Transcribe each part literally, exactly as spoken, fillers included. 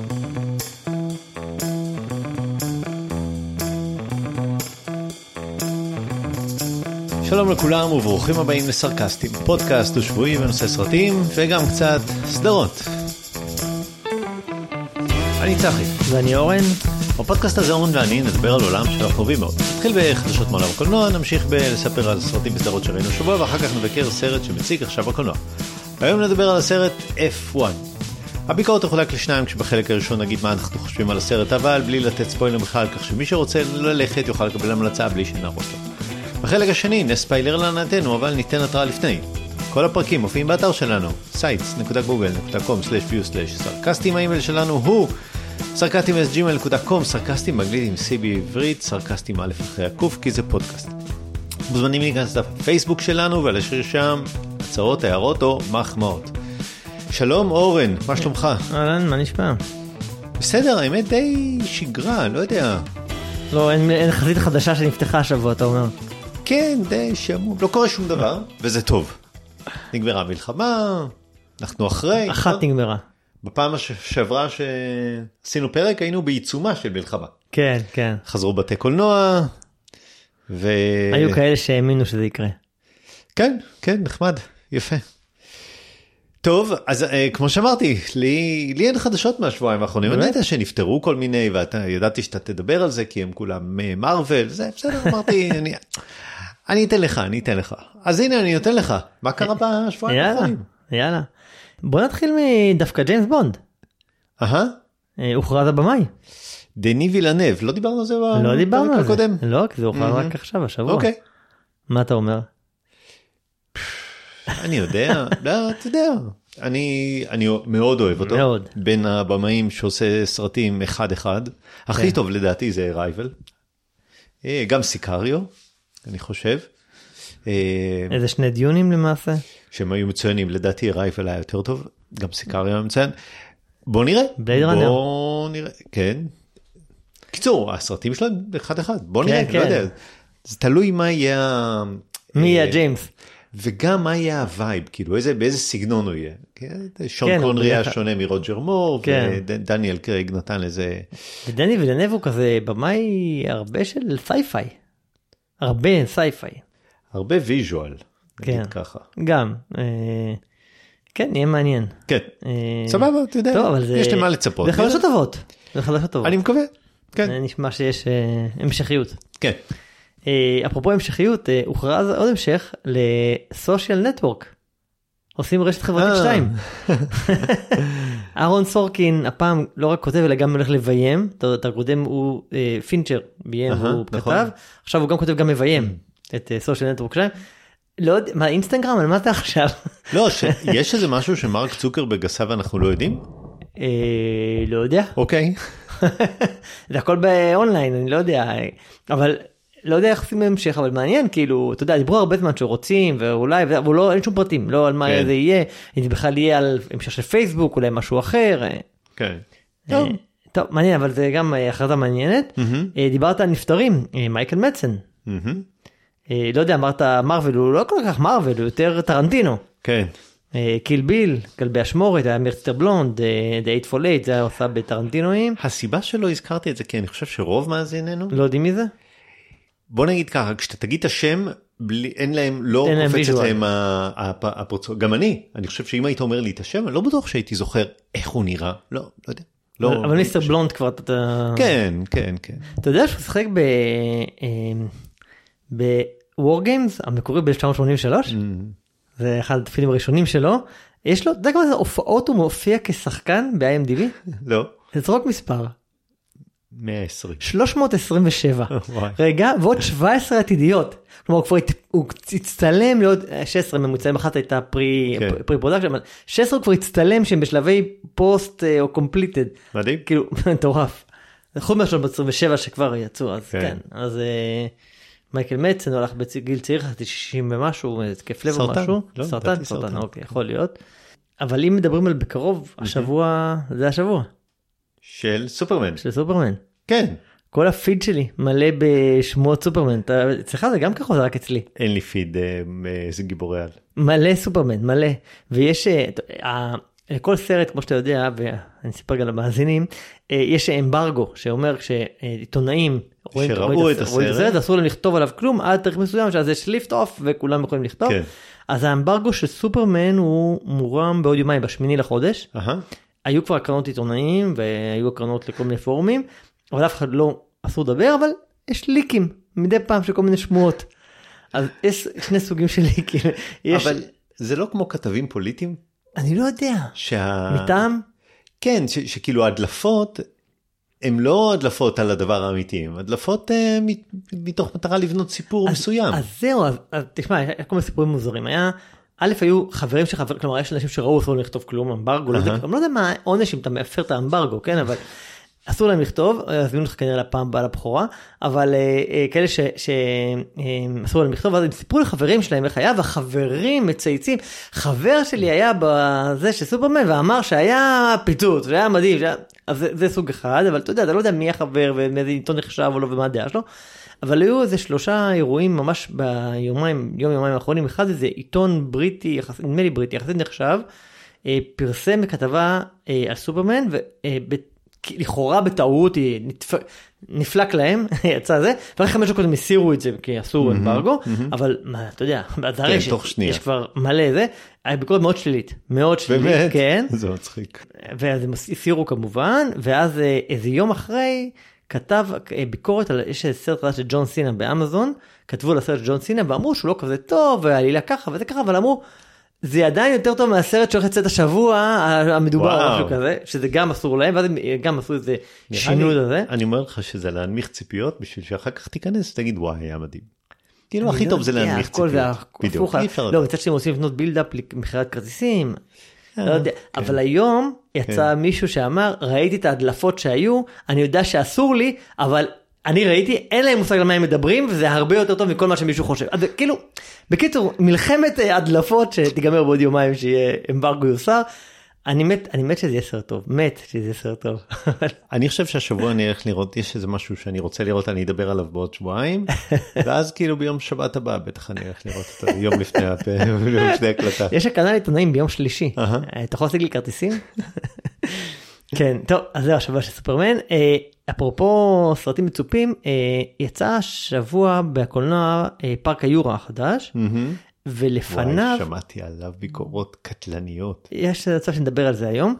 שלום לכולם וברוכים הבאים לסרקסטים, פודקאסט ושבועי בנושא סרטים וגם קצת סדרות. אני צחי. ואני אורן. בפודקאסט הזה אורן ואני נדבר על עולם שאנחנו חווים מאוד. נתחיל בחדשות מעולם הקולנוע, נמשיך בלספר על סרטים וסדרות שראינו שבוע, ואחר כך נבקר סרט שמציג עכשיו הקולנוע. היום נדבר על הסרט אף וואן. הביקורת תחולק לשניים, כשבחלק הראשון נגיד מה אנחנו חושבים על הסרט, אבל בלי לתת ספוילר בכלל, כך שמי שרוצה ללכת יוכל לקבל המלצה בלי שנהרוס לו. בחלק השני נספיילר לענתנו, אבל ניתן התראה לפני. כל הפרקים מופיעים באתר שלנו, sites דוט גוגל דוט קום סלאש ויו סלאש סרקסטים. האימייל שלנו הוא סרקסטים אט ג'ימייל דוט קום, סרקסטים באנגלית עם C בעברית, סרקסטים א' אחרי הקוף, כי זה פודקאסט. מוזמנים להיכנס לדף הפייסבוק שלנו ולהשאיר שם הצעות, הערות או מחמאות. שלום אורן, מה שלומך? אהלן, מה נשמע? בסדר, האמת די שגרה, לא יודע. לא, אין, אין חזית חדשה שנפתחה השבוע, אתה אומר. כן, די שמום, לא קורה שום דבר, וזה טוב. נגמרה מלחמה, אנחנו אחרי. אחת נגמרה. בפעם שעברה שעשינו פרק, היינו בעיצומה של מלחמה. כן, כן. חזרו בתי קולנוע, ו... היו כאלה שהאמינו שזה יקרה. כן, כן, נחמד, יפה. טוב, אז כמו שאמרתי, לי, לי אין חדשות מהשבועיים האחרונים. אני יודע שנפטרו כל מיני, ואתה ידעתי שאתה תדבר על זה, כי הם כולם מרוול, זה בסדר, אמרתי, אני, אני אתן לך, אני אתן לך. אז הנה, אני נותן לך. מה קרה בשבועיים האחרונים? יאללה, יאללה. בוא נתחיל מדווקא ג'יימס בונד. אהה. הוכרז הבמאי. דני וילנב, לא דיברנו על זה בפרק לא דיברנו על זה. הקודם? לא, כי זה הוכרז רק עכשיו, השבוע. אוקיי. מה אתה אומר? אני יודע, לא, אתה יודע. אני, אני מאוד אוהב אותו. מאוד. בין הבמאים שעושה סרטים אחד אחד. הכי טוב לדעתי זה רייבל. גם סיקריו, אני חושב. איזה שני דיונים למעשה? שהם היו מצוינים, לדעתי רייבל היה יותר טוב. גם סיקריו היה מצוין. בוא נראה. בלייד ראנר. בוא נראה, כן. קיצור, הסרטים שלהם אחד אחד. בוא נראה, כן, לא כן. יודע. זה תלוי מה יהיה... מי יהיה ג'יימס? וגם מה יהיה הווייב, כאילו, איזה, באיזה סגנון הוא יהיה. שון כן, קונרי היה בדרך... שונה מרוג'ר מור, כן. ודניאל קרייג נתן לזה... ודני וילנב הוא כזה במאי הרבה של סייפיי. הרבה סייפיי. הרבה ויז'ואל, נגיד כן. ככה. גם. אה... כן, יהיה מעניין. כן, אה... סבבה, אתה יודע, טוב, אבל זה... יש למה לצפות. זה חדשות טובות. זה חדשות טובות. אני מקווה, כן. זה נשמע שיש אה, המשכיות. כן. אה, אפרופו המשכיות, אה, הוכרז עוד המשך לסושיאל נטוורק. עושים רשת חברתית שתיים. אהרון סורקין הפעם לא רק כותב אלא גם הולך לביים, את הקודם הוא אה, פינצ'ר ביים והוא נכון. כתב, עכשיו הוא גם כותב גם מביים את סושיאל נטוורק שתיים. לא יודע, מה אינסטגרם, על מה אתה עכשיו? לא, יש איזה משהו שמרק צוקרברג עשה ואנחנו לא יודעים? אה, לא יודע. אוקיי. זה הכל באונליין, אני לא יודע, אבל לא יודע איך עושים המשך, אבל מעניין, כאילו, אתה יודע, דיברו הרבה זמן שרוצים, ואולי, אבל לא, אין שום פרטים, לא על מה כן. זה יהיה, אם זה בכלל יהיה על המשך של פייסבוק, אולי משהו אחר. כן. טוב. טוב, מעניין, אבל זה גם הכרזה מעניינת. דיברת על נפטרים, מייקל מדסן. לא יודע, אמרת מרוול, הוא לא כל כך מרוול, הוא יותר טרנטינו. כן. קיל ביל, כלבי אשמורת, היה מיסטר בלונד, The Eight for Eight, זה היה עושה בטרנטינואים. הסיבה שלא הזכרתי את זה, כי אני חושב שרוב מאזיננו, לא יודעים מי זה? בוא נגיד ככה, כשאתה תגיד את השם, בלי, אין להם, לא אין להם קופצת ויז'ואל. להם הפרצות. גם אני, אני חושב שאם היית אומר לי את השם, אני לא בטוח שהייתי זוכר איך הוא נראה. לא, לא יודע. לא, אבל מיסטר בלונד כבר אתה... כן, כן, כן. אתה יודע שהוא שחק ב... ב-War Games המקורי ב-אלף תשע מאות שמונים ושלוש? זה אחד התפקידים הראשונים שלו. יש לו, אתה יודע כמה זה הופעות הוא מופיע כשחקן ב-איי אם די בי? לא. זה זרוק מספר. מאה ועשרים. שלוש מאות עשרים ושבע. וואי. רגע, ועוד שבע עשרה עתידיות. כלומר, הוא כבר הת- הוא הצטלם לעוד, שש עשרה ממוצעים, אחת הייתה פרי, כן. פרי פרודקשן, אבל שש עשרה הוא כבר הצטלם שהם בשלבי פוסט אה, או קומפליטד. מדהים. כאילו, מטורף. חוץ מה-שלוש מאות עשרים ושבע שכבר יצאו, אז כן. כן. אז אה, מייקל מדסן הולך בגיל צעיר, חצי שישים ומשהו, התקף לב או סרטן. משהו. לא, סרטן, לדעתי סרטן, סרטן. אוקיי, יכול להיות. אבל אם מדברים על בקרוב, השבוע, זה השבוע, של סופרמן. של סופרמן. כן. כל הפיד שלי מלא בשמות סופרמן. אתה- אצלך זה גם ככה, זה רק אצלי. אין לי פיד, אה, איזה גיבורי על. מלא סופרמן, מלא. ויש, אה, ה- כל סרט, כמו שאתה יודע, ואני אספר גם למאזינים, יש אמברגו, שאומר שעיתונאים שראו את הסרט, אסור להם לכתוב עליו כלום, עד תאריך מסוים, שאז יש ליפט אוף, וכולם יכולים לכתוב. אז האמברגו של סופרמן הוא מורם בעוד יומיים, בשמיני לחודש. היו כבר הקרנות עיתונאים, והיו הקרנות לכל מיני פורומים, אבל אף אחד לא אסור לדבר, אבל יש ליקים, מדי פעם של כל מיני שמועות. אז יש שני סוגים של ליקים. אבל זה לא כמו כתבים פוליטיים? אני לא יודע. שה... מטעם? כן, ש, שכאילו הדלפות, הן לא הדלפות על הדבר האמיתי, הן הדלפות אה, מתוך מטרה לבנות סיפור אז, מסוים. אז זהו, אז, אז תשמע, היה כל מיני סיפורים מוזרים. היה, א', היו חברים שחבר, כלומר, יש אנשים שראו אסור לכתוב כלום, אמברגו, uh-huh. לא, אני לא יודע מה העונש אם אתה מאפר את האמברגו, כן, אבל... אסור להם לכתוב, הזמינו לך כנראה לפעם בעל הבכורה, אבל uh, כאלה שאסור להם לכתוב, אז הם סיפרו לחברים שלהם איך היה, והחברים מצייצים, חבר שלי היה בזה של סופרמן, ואמר שהיה פיצוץ, והיה מדהים, שהיה... אז זה, זה סוג אחד, אבל אתה יודע, אתה לא יודע מי החבר, ומאיזה עיתון נחשב או לא, ומה הדעה שלו, אבל היו איזה שלושה אירועים ממש ביומיים, יום יומיים האחרונים, אחד איזה עיתון בריטי, נדמה לי בריטי, יחסית נחשב, פרסם בכתבה על סופרמן, ולכאורה בטעות היא נפלק להם, יצא זה, ואחרי חמש דקות הם הסירו את זה, כי אסור אמברגו, אבל מה, אתה יודע, יש כבר מלא זה, היה ביקורת מאוד שלילית, מאוד שלילית, כן. זה מצחיק. ואז הם הסירו כמובן, ואז איזה יום אחרי, כתב ביקורת על, יש סרט חדש של ג'ון סינה באמזון, כתבו לסרט של ג'ון סינה, ואמרו שהוא לא כזה טוב, והעלילה ככה וזה ככה, אבל אמרו, זה עדיין יותר טוב מהסרט שהולך לצאת השבוע, המדובר או משהו כזה, שזה גם אסור להם, ואז הם גם עשו איזה שינוי הזה. אני אומר לך שזה להנמיך ציפיות, בשביל שאחר כך תיכנס, תגיד וואי, היה מדהים. כאילו הכי טוב זה להנמיך ציפיות. בדיוק, אי אפשר. לא, מצד שאתם רוצים לבנות בילדאפ למכירת כרטיסים, אבל היום יצא מישהו שאמר, ראיתי את ההדלפות שהיו, אני יודע שאסור לי, אבל אני ראיתי, אין להם מושג על מה הם מדברים, וזה הרבה יותר טוב מכל מה שמישהו חושב. אז כאילו, בקיצור, מלחמת הדלפות שתיגמר בעוד יומיים שיהיה אמברגו יוסר, אני מת, אני מת שזה יהיה סרט טוב, מת שזה יהיה סרט טוב. אני חושב שהשבוע אני הולך לראות, יש איזה משהו שאני רוצה לראות, אני אדבר עליו בעוד שבועיים, ואז כאילו ביום שבת הבא, בטח אני הולך לראות אותו יום לפני הקלטה. יש הקנה לעיתונאים ביום שלישי, אתה יכול להשיג לי כרטיסים? כן, טוב, אז זה השבוע של סופרמן. אפרופו סרטים מצופים, יצא שבוע בקולנוע פארק היורה החדש, ולפניו... וואי, שמעתי עליו ביקורות קטלניות. יש צו שנדבר על זה היום,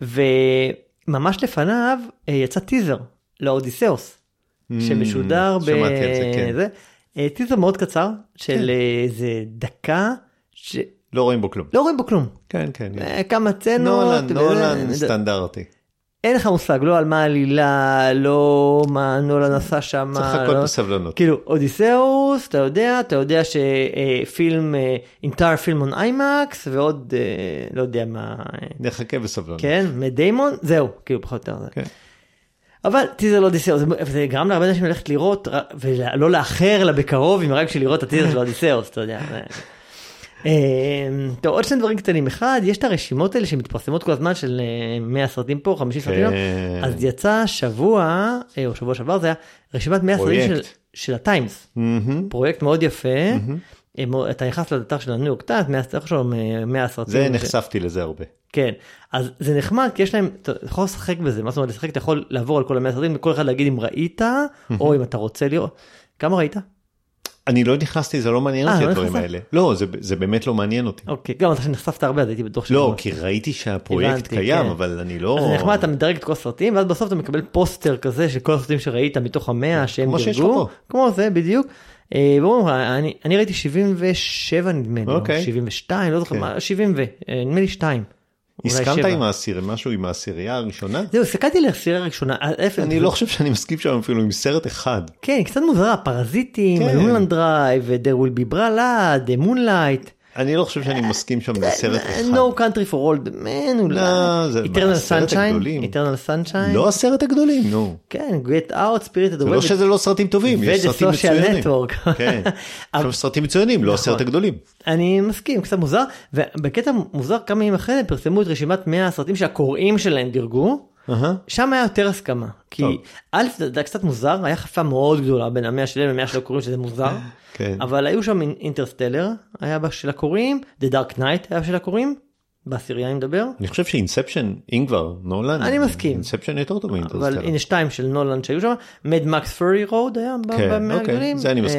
וממש לפניו יצא טיזר לאודיסאוס, שמשודר ב... שמעתי על זה, כן. טיזר מאוד קצר, של איזה דקה, ש... לא רואים בו כלום. לא רואים בו כלום. כן, כן. כמה צנות. נולן, נולן סטנדרטי. אין לך מושג, לא על מה עלילה, לא מה נולן עשה שם. צריך לחכות בסבלנות. כאילו, אודיסאוס, אתה יודע, אתה יודע שפילם, אינטר פילם on אימקס, ועוד, לא יודע מה. נחכה בסבלנות. כן, מדיימון, זהו, כאילו פחות יותר. כן. אבל טיזר לאודיסאוס, זה גרם להרבה אנשים ללכת לראות, ולא לאחר לה בקרוב, אם רק של לראות את הטיזר של אודיסאוס, אתה יודע. טוב, עוד שני דברים קטנים. אחד, יש את הרשימות האלה שמתפרסמות כל הזמן של מאה סרטים פה, חמישים סרטים, אז יצא שבוע, או שבוע שעבר, זה היה רשימת מאה סרטים של הטיימס. פרויקט מאוד יפה. אתה נכנס לאתר של הניו יורק טיימס, מאה סרטים. זה נחשפתי לזה הרבה. כן, אז זה נחמד, כי יש להם, אתה יכול לשחק בזה, מה זאת אומרת, לשחק, אתה יכול לעבור על כל המאה סרטים, וכל אחד להגיד אם ראית, או אם אתה רוצה לראות. כמה ראית? אני לא נכנסתי, זה לא מעניין אותי הדברים האלה. לא, זה באמת לא מעניין אותי. אוקיי, גם אתה שנחשפת הרבה, אז הייתי בטוח לא, כי ראיתי שהפרויקט קיים, אבל אני לא... אז נחמד, אתה מדרג את כל הסרטים, ואז בסוף אתה מקבל פוסטר כזה, של כל הסרטים שראית מתוך המאה, שהם דרגו. כמו שיש לך פה. כמו זה, בדיוק. אני ראיתי שבעים ושבע נדמה לי, שבעים ושתיים, לא זוכר מה, שבעים ו... נדמה לי שתיים. הסכמת עם העשירי, משהו עם העשירייה הראשונה? זהו, הסתכלתי לעשירייה הראשונה. אני לא חושב שאני מסכים שם אפילו עם סרט אחד. כן, קצת מוזרה, פרזיטים, מולנד דרייב, There will be Bralad, Moonlight. אני לא חושב שאני מסכים שם לסרט אחד. No Country for Old Men, אולי. Eternal Sunshine. Eternal Sunshine. לא הסרט הגדולים, נו. כן, Get Out, Spirited Away. זה לא שזה לא סרטים טובים, יש סרטים מצוינים. כן, יש סרטים מצוינים, לא הסרט הגדולים. אני מסכים, קצת מוזר, ובקטע מוזר כמה ימים אחרי פרסמו את רשימת מאה הסרטים שהקוראים שלהם דירגו, שם היה יותר הסכמה, כי א' זה קצת מוזר, היה חפיפה מאוד גדולה בין המאה שלהם למאה של הקוראים שזה מוזר, אבל היו שם אינטרסטלר, היה של הקוראים, The Dark Knight היה של הקוראים, בעשירייה אני מדבר. אני חושב שאינספשן, אם כבר, נולן. אני מסכים. אינספשן יותר טוב מאינטרסטלר. אבל הנה שתיים של נולן שהיו שם, מד מקס פורי רוד היה במאה הגדולים. זה אני מסכים.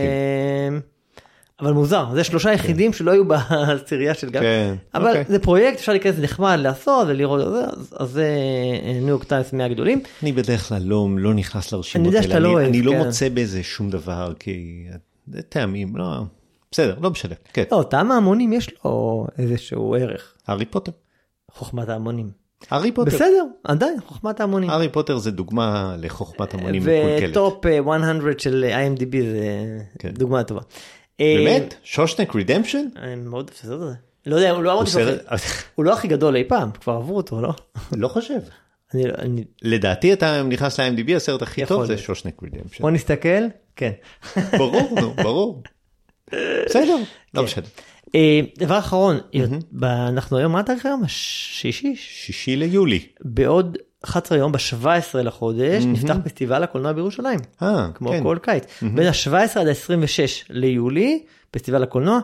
אבל מוזר, זה שלושה יחידים שלא היו בעשירייה של גל. אבל זה פרויקט, אפשר להיכנס נחמד לעשות ולראות את זה, אז זה ניו יורק טיימס מאה הגדולים. אני בדרך כלל לא נכנס לרשימות האלה. אני לא מוצא בזה שום דבר, כי זה טעמים, לא... בסדר, לא משנה. לא, טעם ההמונים יש לו איזשהו ערך. הארי פוטר. חוכמת ההמונים. הארי פוטר. בסדר, עדיין, חוכמת ההמונים. הארי פוטר זה דוגמה לחוכמת ההמונים מקולקלת. וטופ מאה של איי אם די בי זה דוגמה טובה. באמת? שושנק רידמפשן? אני מאוד אפסד את זה. לא יודע, הוא לא הכי גדול אי פעם, כבר עברו אותו, לא? לא חושב. לדעתי אתה נכנס ל-איי אם די בי, הסרט הכי טוב זה שושנק רידמפשן. בוא נסתכל, כן. ברור, נו, ברור. בסדר, לא משנה. דבר אחרון, אנחנו היום, מה התאריך היום? שישי? שישי ליולי. בעוד אחד עשר יום, ב-שבעה עשר לחודש, נפתח פסטיבל הקולנוע בירושלים. כמו כל קיץ. בין ה-שבעה עשר עד ה-עשרים ושש ליולי, פסטיבל הקולנוע.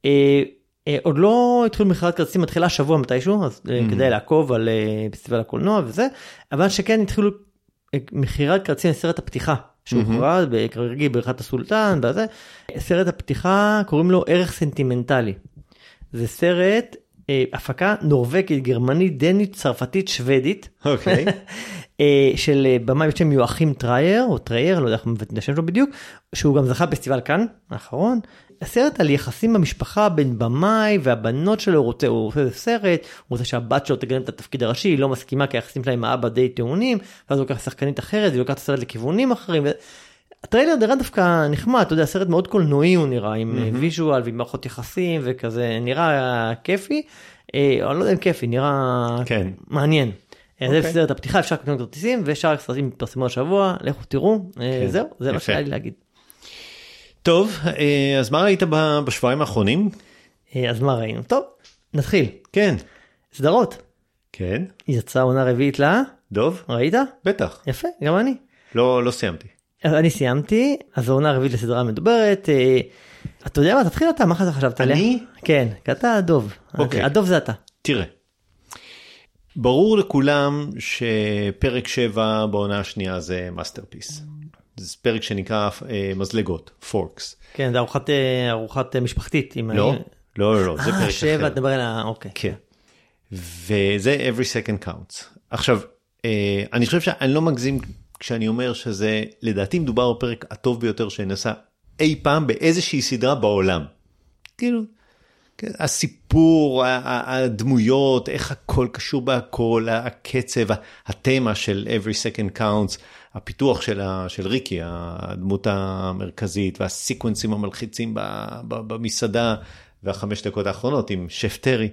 עוד לא התחילו מכירת כרטיסים, מתחילה שבוע מתישהו, אז כדאי לעקוב על פסטיבל הקולנוע וזה, אבל שכן התחילו מכירת כרטיסים לסרט הפתיחה. שהוא קורא בקרגיל ברכת הסולטן, וזה. סרט הפתיחה קוראים לו ערך סנטימנטלי. זה סרט, אה, הפקה נורווגית, גרמנית, דנית, צרפתית, שוודית. אוקיי. אה, של במאי בשם יואכים טרייר, או טרייר, לא יודע איך מבטא השם שלו בדיוק, שהוא גם זכה בפסטיבל כאן, האחרון. הסרט על יחסים במשפחה בין במאי והבנות שלו, הוא רוצה, הוא עושה סרט, הוא רוצה שהבת שלו תגלם את התפקיד הראשי, היא לא מסכימה כי היחסים שלה עם האבא די טעונים, ואז הוא לוקח שחקנית אחרת, היא לוקח את הסרט לכיוונים אחרים. הטריילר נראה דווקא נחמד, אתה יודע, הסרט מאוד קולנועי הוא נראה, עם ויז'ואל ועם מערכות יחסים, וכזה נראה כיפי, אני לא יודע אם כיפי, נראה מעניין. זה סרט הפתיחה, אפשר לקנות כרטיסים, ושאר הסרטים מתפרסמו השבוע, לכו תראו, זהו, זה מה שהיה לי להגיד. טוב, אז מה ראית בשבועיים האחרונים? אז מה ראינו? טוב, נתחיל. כן. סדרות. כן. יצאה עונה רביעית לה. דוב? ראית? בטח. יפה, גם אני. לא, לא סיימתי. אני סיימתי, אז העונה רביעית לסדרה מדוברת. אתה יודע מה, תתחיל אתה, מה חשבת עליה? אני? כן, כי אתה הדוב. אוקיי. הדוב זה אתה. תראה. ברור לכולם שפרק שבע בעונה השנייה זה מאסטרפיס. זה פרק שנקרא מזלגות, פורקס. כן, זה ארוחת, ארוחת משפחתית. לא, לא, לא, זה פרק אחר. שבע, תדבר על אוקיי. כן. וזה every second counts. עכשיו, אני חושב שאני לא מגזים כשאני אומר שזה, לדעתי מדובר בפרק הטוב ביותר שנעשה אי פעם באיזושהי סדרה בעולם. כאילו, הסיפור, הדמויות, איך הכל קשור בהכל, הקצב, התמה של every second counts, הפיתוח של, של ריקי, הדמות המרכזית, והסיקוונסים המלחיצים במסעדה, והחמש דקות האחרונות עם שף טרי,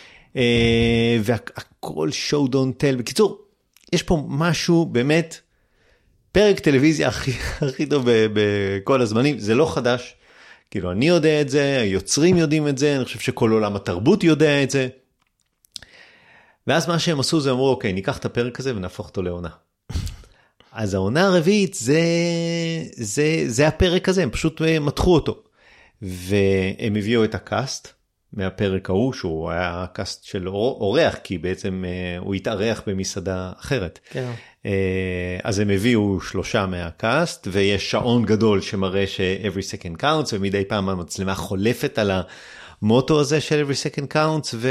והכל show don't tell. בקיצור, יש פה משהו באמת, פרק טלוויזיה הכי, הכי טוב בכל הזמנים, זה לא חדש, כאילו אני יודע את זה, היוצרים יודעים את זה, אני חושב שכל עולם התרבות יודע את זה, ואז מה שהם עשו זה אמרו, אוקיי, ניקח את הפרק הזה ונהפוך אותו לעונה. אז העונה הרביעית זה, זה, זה הפרק הזה, הם פשוט מתחו אותו. והם הביאו את הקאסט מהפרק ההוא, שהוא היה הקאסט של אורח, כי בעצם הוא התארח במסעדה אחרת. כן. אז הם הביאו שלושה מהקאסט, ויש שעון גדול שמראה ש-every second counts, ומדי פעם המצלמה חולפת על המוטו הזה של every second counts, ו...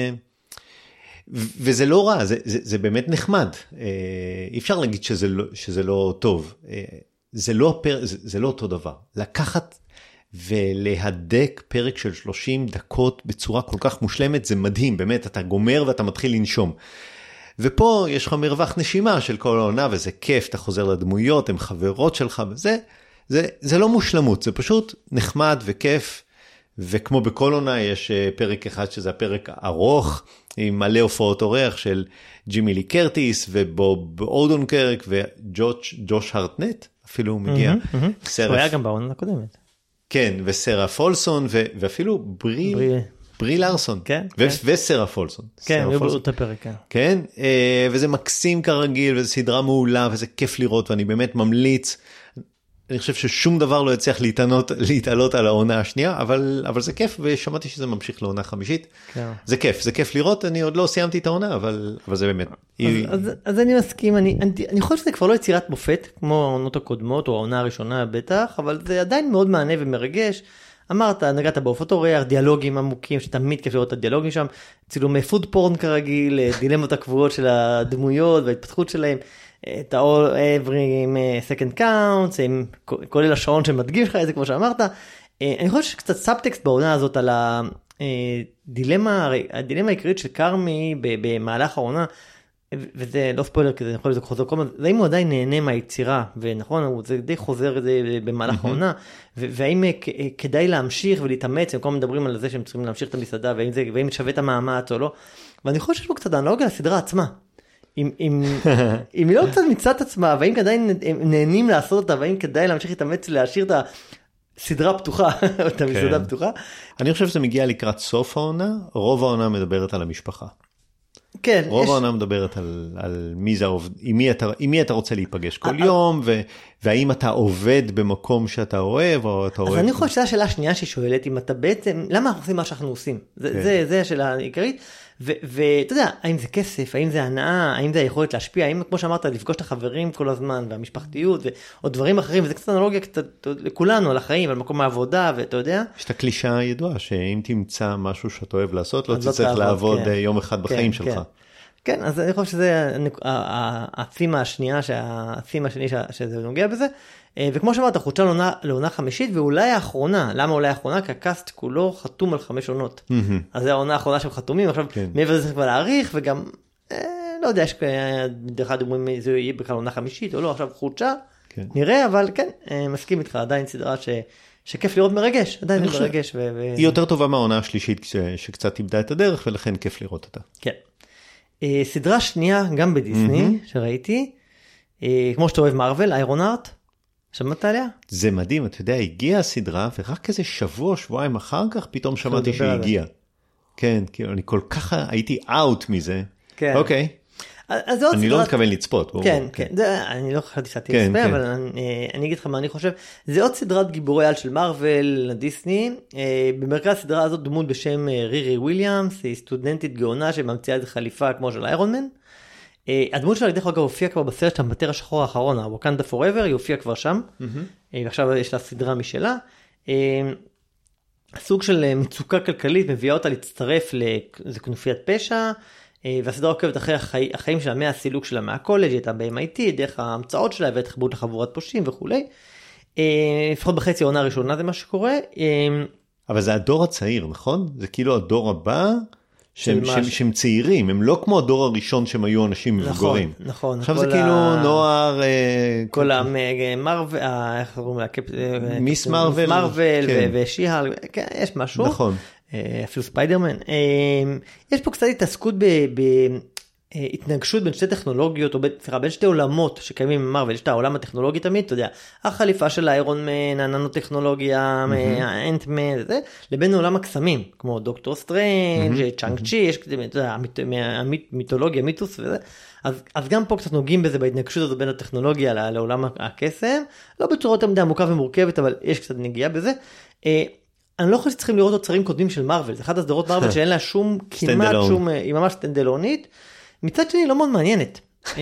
וזה לא רע, זה, זה, זה באמת נחמד. אי אפשר להגיד שזה לא, שזה לא טוב. זה לא, פר, זה, זה לא אותו דבר. לקחת ולהדק פרק של שלושים דקות בצורה כל כך מושלמת, זה מדהים, באמת, אתה גומר ואתה מתחיל לנשום. ופה יש לך מרווח נשימה של כל העונה, וזה כיף, אתה חוזר לדמויות, הן חברות שלך, וזה, זה, זה לא מושלמות, זה פשוט נחמד וכיף, וכמו בכל עונה יש פרק אחד שזה הפרק ארוך, עם מלא הופעות אורח של ג'ימי לי קרטיס, ובוב אודונקרק, וג'וש הרטנט, אפילו הוא מגיע. הוא היה גם בעונה הקודמת. כן, וסרה פולסון, ואפילו ברי... ברי לארסון, וסרה פולסון. כן, הוא באותו פרק. כן, וזה מקסים כרגיל, וזה סדרה מעולה, וזה כיף לראות, ואני באמת ממליץ. אני חושב ששום דבר לא יצליח להתענות, להתעלות על העונה השנייה, אבל, אבל זה כיף, ושמעתי שזה ממשיך לעונה חמישית. כן. זה כיף, זה כיף לראות, אני עוד לא סיימתי את העונה, אבל, אבל זה באמת. אז, היא... אז, אז אני מסכים, אני, אני, אני חושב שזה כבר לא יצירת מופת, כמו העונות הקודמות, או העונה הראשונה בטח, אבל זה עדיין מאוד מענה ומרגש. אמרת, נגעת בעופות אורח, דיאלוגים עמוקים, שתמיד כיף לראות את הדיאלוגים שם, צילומי פוד פורן כרגיל, דילמות הקבועות של הדמויות וההתפתחות שלהם, את ה-all every second counts, כולל השעון שמדגיש לך את זה, כמו שאמרת. אני חושב שקצת סאבטקסט בעונה הזאת על הדילמה, הדילמה העיקרית של קרמי במהלך העונה, וזה לא ספוילר, כי זה יכול להיות חוזר כל הזמן, זה האם הוא עדיין נהנה מהיצירה, ונכון, זה די חוזר במהלך העונה, והאם כדאי להמשיך ולהתאמץ, הם כל מדברים על זה שהם צריכים להמשיך את המסעדה, והאם שווה את המאמץ או לא, ואני חושב שיש פה קצת אנלוגיה לסדרה עצמה, אם היא לא קצת מצאת עצמה, והאם עדיין נהנים לעשות אותה, והאם כדאי להמשיך להתאמץ להשאיר את הסדרה פתוחה, את המסעדה פתוחה. אני חושב שזה מגיע לקראת סוף העונה, רוב העונה מדברת על המשפחה. כן. רוב יש... העונה מדברת על, על מי זה עובד, עם מי אתה, עם מי אתה רוצה להיפגש כל יום, ו, והאם אתה עובד במקום שאתה אוהב, או אתה אז אוהב... אני חושב שזו השאלה השנייה שהיא שואלת, אם אתה בעצם, למה אנחנו עושים מה שאנחנו עושים? זה, כן. זה, זה השאלה העיקרית, ואתה יודע, האם זה כסף, האם זה הנאה, האם זה היכולת להשפיע, האם כמו שאמרת, לפגוש את החברים כל הזמן, והמשפחתיות, או דברים אחרים, וזה קצת אנלוגיה קצת לכולנו, על החיים, על מקום העבודה, ואתה יודע. יש את הקלישה הידועה, שאם תמצא משהו שאתה אוהב לעשות, לא תצטרך לעבוד כן. יום אחד בחיים כן, שלך. כן. כן, אז אני חושב שזה הצימה השנייה, הצימה השני שזה נוגע בזה, וכמו שאמרת, חודשה לעונה, לעונה חמישית, ואולי האחרונה, למה אולי האחרונה? כי הקאסט כולו חתום על חמש עונות. אז זה העונה האחרונה שהם חתומים, עכשיו כן. מעבר לזה כבר להאריך, וגם, אה, לא יודע, יש דרך כלל אומרים, זה יהיה בכלל עונה חמישית, או לא, עכשיו חודשה, כן. נראה, אבל כן, מסכים איתך, עדיין סדרה ש... שכיף לראות מרגש, עדיין מרגש. ו... היא יותר טובה מהעונה השלישית, ש... שקצת איבדה את הדרך, ולכן כיף לראות אותה. כן. סדרה שנייה, גם בדיסני, שראיתי, כמו שאתה אוהב מארוול, איירון הארט, שמעת עליה? זה מדהים, אתה יודע, הגיעה הסדרה, ורק איזה שבוע, שבועיים אחר כך, פתאום שמעתי שהיא הגיעה. כן, כאילו, אני כל כך הייתי אאוט מזה. כן. אוקיי. אני לא מתכוון לצפות. כן, כן, אני לא חשבתי שאתי לצפה, אבל אני אגיד לך מה אני חושב. זה עוד סדרת גיבורי על של מארוול, דיסני. במרכז הסדרה הזאת דמות בשם רירי וויליאמס, היא סטודנטית גאונה שממציאה איזה חליפה כמו של איירון מן. הדמות שלה דרך אגב הופיעה כבר בסרט המבטר השחור האחרון, ווקנדה פוראבר, היא הופיעה כבר שם. ועכשיו יש לה סדרה משלה. סוג של מצוקה כלכלית מביאה אותה להצטרף לכנופיית פשע, והסדרה עוקבת אחרי החיים, החיים שלה מהסילוק שלה מהקולג', הייתה ב-אם איי טי, דרך ההמצאות שלה, ואת חיבור לחבורת פושעים וכו'. לפחות בחצי העונה הראשונה זה מה שקורה. אבל זה הדור הצעיר, נכון? זה כאילו הדור הבא שהם, שהם, שהם צעירים, הם לא כמו הדור הראשון שהם היו אנשים מבוגרים. נכון, נכון. עכשיו זה כאילו ה... נוער... כל המרוול, איך קוראים לה? מיס מרוול. מרוול ושיהל, כן, יש משהו. נכון. אפילו ספיידרמן. יש פה קצת התעסקות בהתנגשות בין שתי טכנולוגיות, או בין שתי עולמות שקיימים במרוול. יש את העולם הטכנולוגי תמיד, אתה יודע, החליפה של האיירון מן, הננו-טכנולוגיה, האנט-מן, לבין עולם הקסמים, כמו דוקטור סטרנג', צ'אנג צ'י, יש מיתולוגיה, מיתוס וזה. אז גם פה קצת נוגעים בזה, בהתנגשות הזאת בין הטכנולוגיה לעולם הקסם, לא בצורה יותר מדי עמוקה ומורכבת, אבל יש קצת נגיעה בזה. אני לא חושב שצריכים לראות תוצרים קודמים של מארוול, זה אחת הסדרות מארוול שאין לה שום, כמעט שום, היא ממש סטנדלונית, מצד שני לא מאוד מעניינת,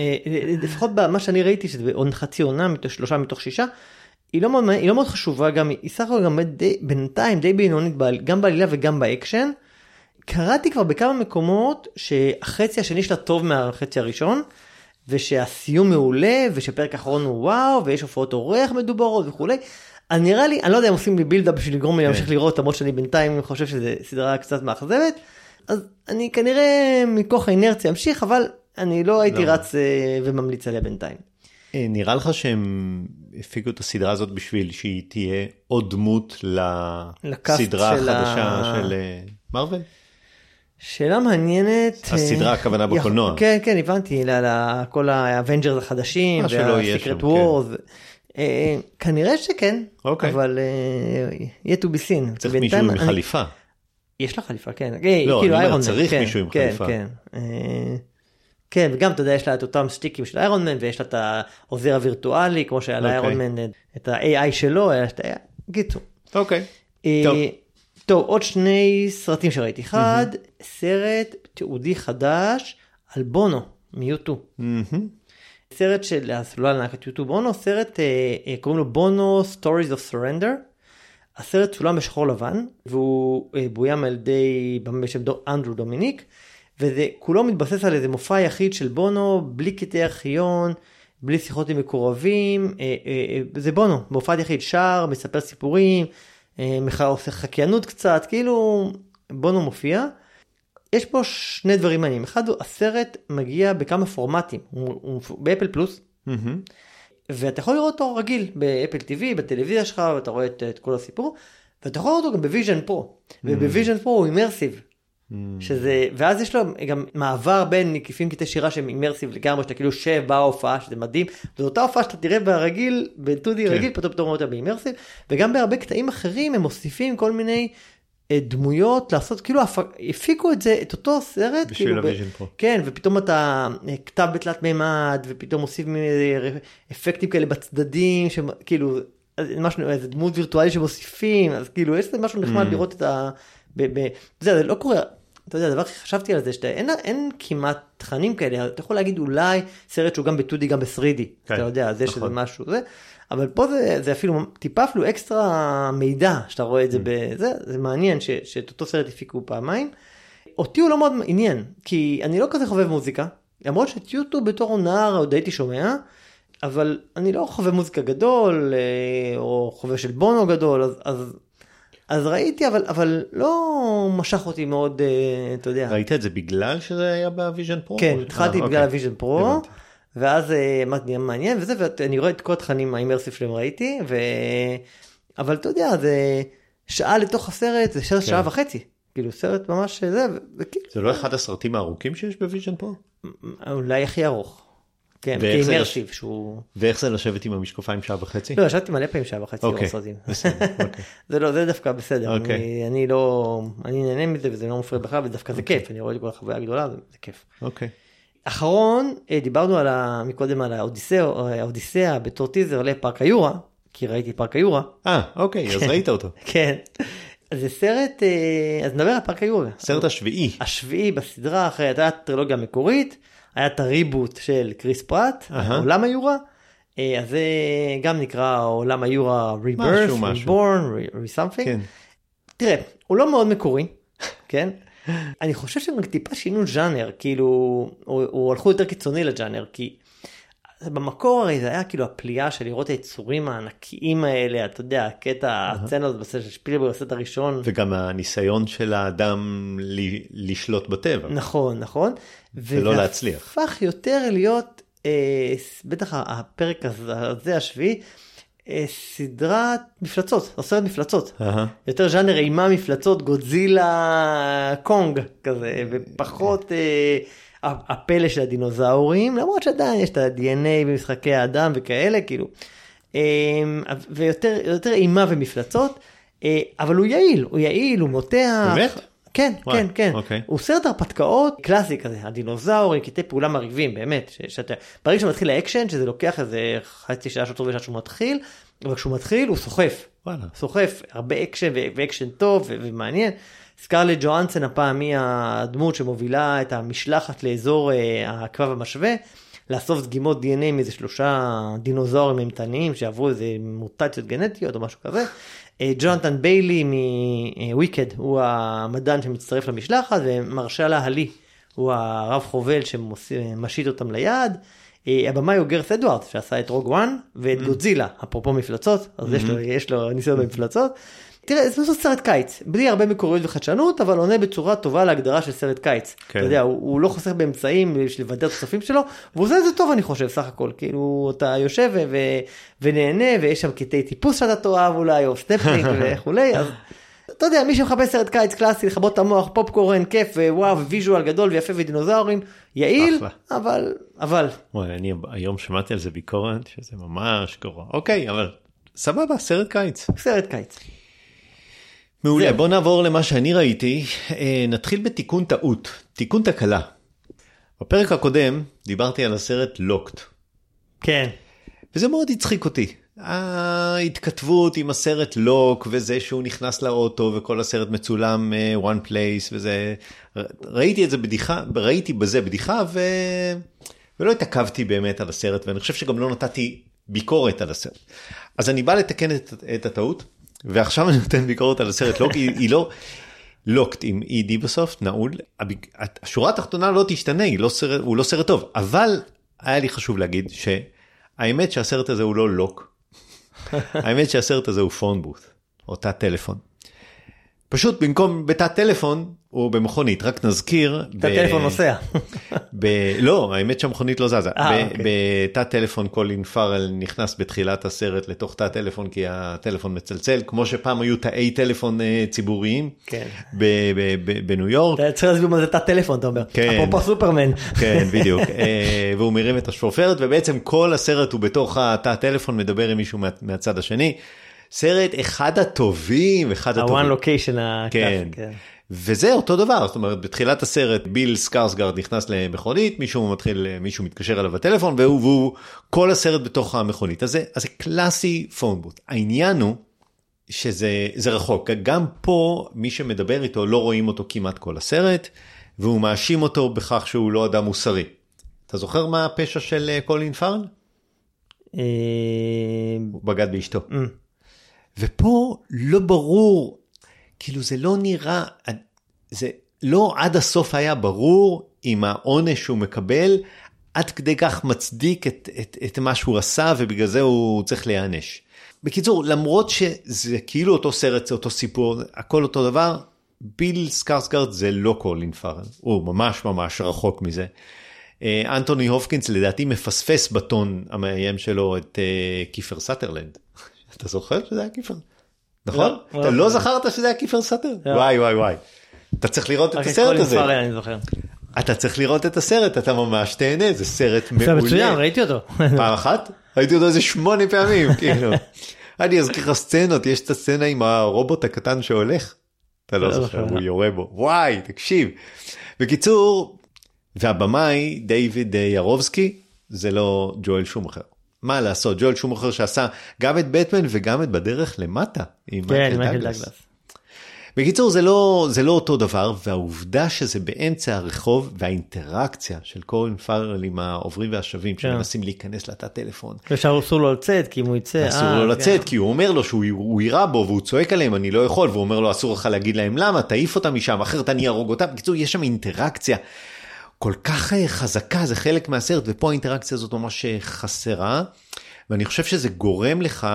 לפחות במה שאני ראיתי, שזה חצי עונה, שלושה מתוך שישה, היא לא מאוד, היא לא מאוד חשובה, גם היא סך הכל גם די, בינתיים די בינונית, גם בעלילה וגם באקשן, קראתי כבר בכמה מקומות, שהחצי השני שלה טוב מהחצי הראשון, ושהסיום מעולה, ושפרק האחרון הוא וואו, ויש הופעות אורח מדוברות וכו'. אז נראה לי, אני לא יודע אם עושים לי בילדה בשביל לגרום לי להמשיך לראות, למרות שאני בינתיים חושב שזו סדרה קצת מאכזבת, אז אני כנראה מכוח האינרציה אמשיך, אבל אני לא הייתי רץ וממליץ עליה בינתיים. נראה לך שהם הפיקו את הסדרה הזאת בשביל שהיא תהיה עוד דמות לסדרה החדשה של מארוול? שאלה מעניינת. הסדרה הכוונה בקולנוע. כן, כן, הבנתי, לכל האבנג'רס החדשים, והסיקרט וורס. כנראה שכן, אבל yet to be seen. צריך מישהו עם חליפה. יש לה חליפה, כן. לא, אני אומר, צריך מישהו עם חליפה. כן, וגם אתה יודע, יש לה את אותם סטיקים של איירון מן, ויש לה את העוזר הווירטואלי, כמו שהיה לאיירון מן, את ה-איי איי שלו, גיצו. אוקיי, טוב. טוב, עוד שני סרטים שראיתי. אחד, סרט תיעודי חדש על בונו, מיוטו. סרט של הסלולה לנקת יוטו בונו, סרט, קוראים לו בונו Stories of Surrender. הסרט צולם בשחור לבן, והוא בוים על ידי בשם אנדרו דומיניק, וזה כולו מתבסס על איזה מופע יחיד של בונו, בלי קטעי ארכיון, בלי שיחות עם מקורבים, זה בונו, מופע יחיד, שר, מספר סיפורים, עושה חקיינות קצת, כאילו בונו מופיע. יש פה שני דברים מעניינים. אחד, הסרט מגיע בכמה פורמטים, הוא באפל פלוס, ואתה יכול לראות אותו רגיל באפל טיווי, בטלוויזיה שלך, ואתה רואה את, את כל הסיפור, ואתה יכול לראות אותו גם בוויז'ן פרו, ובוויז'ן פרו הוא אימרסיב, שזה, ואז יש לו גם מעבר בין נקיפים קטעי שירה שהם אימרסיב לגמרי, שאתה כאילו שב בהופעה, שזה מדהים, זו אותה הופעה שאתה תראה ברגיל, בטודי רגיל, פתאום פתאום רואה אותה באימרסיב, וגם בהרבה קטעים אחרים הם מוסיפים כל מיני דמויות לעשות, כאילו הפיקו את זה, את אותו סרט, בשביל כאילו, הוויז'ן פרו. כן, ופתאום אתה כתב בתלת מימד, ופתאום מוסיף אפקטים כאלה בצדדים, כאילו, משהו, איזה דמות וירטואלי שמוסיפים, אז כאילו, יש משהו נחמד לראות את ה... זה לא קורה, אתה יודע, הדבר הכי חשבתי על זה, שאין כמעט תכנים כאלה, אתה יכול להגיד אולי סרט שהוא גם ב-טו די, גם ב-תרי די, אתה יודע, זה שזה משהו, זה, אבל פה זה, זה אפילו, טיפה אפילו אקסטרה מידע, שאתה רואה את זה בזה, זה מעניין ש, שאת אותו סרט הפיקו פעמיים. אותי הוא לא מאוד עניין, כי אני לא כזה חובב מוזיקה, למרות שאת יוטיוב בתור נער עוד הייתי שומע, אבל אני לא חובב מוזיקה גדול, או חובב של בונו גדול, אז, אז, אז ראיתי, אבל, אבל לא משך אותי מאוד, אתה יודע. ראית את זה בגלל שזה היה בוויז'ן פרו? כן, התחלתי בגלל הוויז'ן פרו, ואז אמרתי, מעניין, וזה, ואני רואה את כל התכנים האימרסיב שלהם ראיתי, ו... אבל אתה יודע, זה שעה לתוך הסרט, זה שעה, שעה וחצי, כאילו סרט ממש זה, וכאילו... זה לא אחד הסרטים הארוכים שיש בוויז'ן פרו? אולי הכי ארוך. כן, כאימרסיב שהוא... ואיך זה לשבת עם המשקופיים שעה וחצי? לא, ישבתי מלא פעמים שעה וחצי בסרטים. זה לא, זה דווקא בסדר. אני לא, אני נהנה מזה וזה לא מפריע בכלל, ודווקא זה כיף, אני רואה את כל החוויה הגדולה, זה כיף. אוקיי. אחרון, דיברנו מקודם על האודיסאה בתור טיזר לפארק היורה, כי ראיתי פארק היורה. אה, אוקיי, אז ראית אותו. כן. זה סרט, אז נדבר על פארק היורה. סרט השביעי. השביעי בסדרה, אחרי הייתה טרילוגיה מקורית, היה את הריבוט של קריס פרט, עולם היורה, אז זה גם נקרא עולם היורה Rebirth, Reborn, Re-something. תראה, הוא לא מאוד מקורי, כן? אני חושב שהם טיפה שינו ז'אנר, כאילו, או הלכו יותר קיצוני לג'אנר, כי במקור הרי זה היה כאילו הפליאה של לראות היצורים הענקיים האלה, אתה יודע, הקטע, הצנה הזאת בסרט של שפילברג בסרט הראשון. וגם הניסיון של האדם לשלוט בטבע. נכון, נכון. ולא להצליח. והפך יותר להיות, בטח הפרק הזה השביעי, סדרת מפלצות, סרט מפלצות. יותר ז'אנר אימה מפלצות, גודזילה, קונג כזה, ופחות... הפלא של הדינוזאורים, למרות שעדיין יש את ה-די אן איי במשחקי האדם וכאלה, כאילו, ויותר יותר אימה ומפלצות, אבל הוא יעיל, הוא יעיל, הוא מותח. באמת? כן, כן, כן. הוא סרט הרפתקאות קלאסי כזה, הדינוזאורים, קטעי פעולה מריבים, באמת, ברגע שמתחיל האקשן, שזה לוקח איזה חצי שעה שוטר ושעה שהוא מתחיל, אבל כשהוא מתחיל הוא סוחף, סוחף, הרבה אקשן ואקשן טוב ומעניין. סקרלט ג'ואנסון הפעם היא הדמות שמובילה את המשלחת לאזור הקרב המשווה, לאסוף דגימות די אן איי מאיזה שלושה דינוזאורים ממתניים שעברו איזה מוטציות גנטיות או משהו כזה. ג'ונתן ביילי מוויקד הוא המדען שמצטרף למשלחת, ומרשלה הלי הוא הרב חובל שמשית אותם ליד. הבמאי הוא גרת' אדוארדס שעשה את רוג וואן ואת גודזילה, אפרופו מפלצות, אז יש לו, יש לו ניסיון במפלצות. תראה, זה סרט קיץ, בלי הרבה מקוריות וחדשנות, אבל עונה בצורה טובה להגדרה של סרט קיץ. אתה יודע, הוא, הוא לא חוסך באמצעים בשביל לוודא את הצופים שלו, והוא עושה את זה טוב, אני חושב, סך הכל. כאילו, אתה יושב ו- ונהנה, ויש שם קטעי טיפוס שאתה תאהב אולי, או סטפלינג וכולי, אז אתה יודע, מי שמחפש סרט קיץ קלאסי, לחבות את המוח, פופקורן, כיף, ווואו, וויז'ואל גדול ויפה ודינוזאורים, יעיל, אבל, אבל. וואי, אני היום שמעתי על זה ביקורת, שזה ממש גרוע. אוקיי, אבל סבבה, סרט קיץ. סרט קיץ. מעולה, בוא נעבור למה שאני ראיתי. נתחיל בתיקון טעות, תיקון תקלה. בפרק הקודם דיברתי על הסרט לוקט. כן. וזה מאוד הצחיק אותי. ההתכתבות עם הסרט לוק, וזה שהוא נכנס לאוטו, וכל הסרט מצולם uh, one place, וזה... ראיתי את זה בדיחה, ראיתי בזה בדיחה, ו... ולא התעכבתי באמת על הסרט, ואני חושב שגם לא נתתי ביקורת על הסרט. אז אני בא לתקן את, את הטעות, ועכשיו אני נותן ביקורת על הסרט לוק, היא, היא לא... לוקט עם אידי בסוף, נעול. השורה התחתונה לא תשתנה, היא לא סרט, הוא לא סרט טוב, אבל היה לי חשוב להגיד שהאמת שהסרט הזה הוא לא לוק, האמת שהסרט הזה הוא פון בוט, או תא טלפון. פשוט במקום בתא טלפון, הוא במכונית, רק נזכיר. תא טלפון נוסע. לא, האמת שהמכונית לא זזה. בתא טלפון קולין פארל נכנס בתחילת הסרט לתוך תא טלפון, כי הטלפון מצלצל, כמו שפעם היו תאי טלפון ציבוריים בניו יורק. אתה צריך להסביר מה זה תא טלפון, אתה אומר. אפרופו סופרמן. כן, בדיוק. והוא מרים את השופרת, ובעצם כל הסרט הוא בתוך התא טלפון, מדבר עם מישהו מהצד השני. סרט אחד הטובים, אחד הטובים. ה-one location. כן. וזה אותו דבר, זאת אומרת, בתחילת הסרט ביל סקרסגארד נכנס למכונית, מישהו מתחיל, מישהו מתקשר עליו בטלפון, והוא, והוא כל הסרט בתוך המכונית. אז זה, אז זה קלאסי פון בוט. העניין הוא שזה זה רחוק. גם פה מי שמדבר איתו לא רואים אותו כמעט כל הסרט, והוא מאשים אותו בכך שהוא לא אדם מוסרי. אתה זוכר מה הפשע של קולין פארל? הוא בגד באשתו. ופה לא ברור, כאילו זה לא נראה, זה לא עד הסוף היה ברור אם העונש שהוא מקבל, עד כדי כך מצדיק את, את, את מה שהוא עשה, ובגלל זה הוא צריך להיענש. בקיצור, למרות שזה כאילו אותו סרט, זה אותו סיפור, הכל אותו דבר, ביל סקרסגארד זה לא קולין פארל, הוא ממש ממש רחוק מזה. אנטוני הופקינס לדעתי מפספס בטון המאיים שלו את קיפר סאטרלנד. אתה זוכר שזה היה קיפר? נכון? אתה לא זכרת שזה היה קיפר סאטר? וואי וואי וואי. אתה צריך לראות את הסרט הזה. אני זוכר. אתה צריך לראות את הסרט, אתה ממש תהנה, זה סרט מעולה. זה מצוין, ראיתי אותו. פעם אחת? ראיתי אותו איזה שמונה פעמים, כאילו. אני אזכיר לך סצנות, יש את הסצנה עם הרובוט הקטן שהולך. אתה לא זוכר, הוא יורה בו. וואי, תקשיב. בקיצור, והבמאי, דיוויד ירובסקי, זה לא ג'ואל שומאכר. מה לעשות? ג'ואל שומאכר שעשה גם את בטמן וגם את בדרך למטה. כן, עם מייקל דאגלס. בקיצור, זה לא, זה לא אותו דבר, והעובדה שזה באמצע הרחוב, והאינטראקציה של קולין פארל עם העוברים והשבים, שמנסים להיכנס לתא טלפון. ושאר אסור לו לצאת, כי אם הוא יצא... אסור לו לצאת, כי הוא אומר לו שהוא יירה בו, והוא צועק עליהם, אני לא יכול, והוא אומר לו, אסור לך להגיד להם למה, תעיף אותם משם, אחרת אני ארוג אותם. בקיצור, יש שם אינטראקציה כל כך חזקה, זה חלק מהסרט, ופה האינטראקציה הזאת ממש חסרה, ואני חושב שזה גורם לך,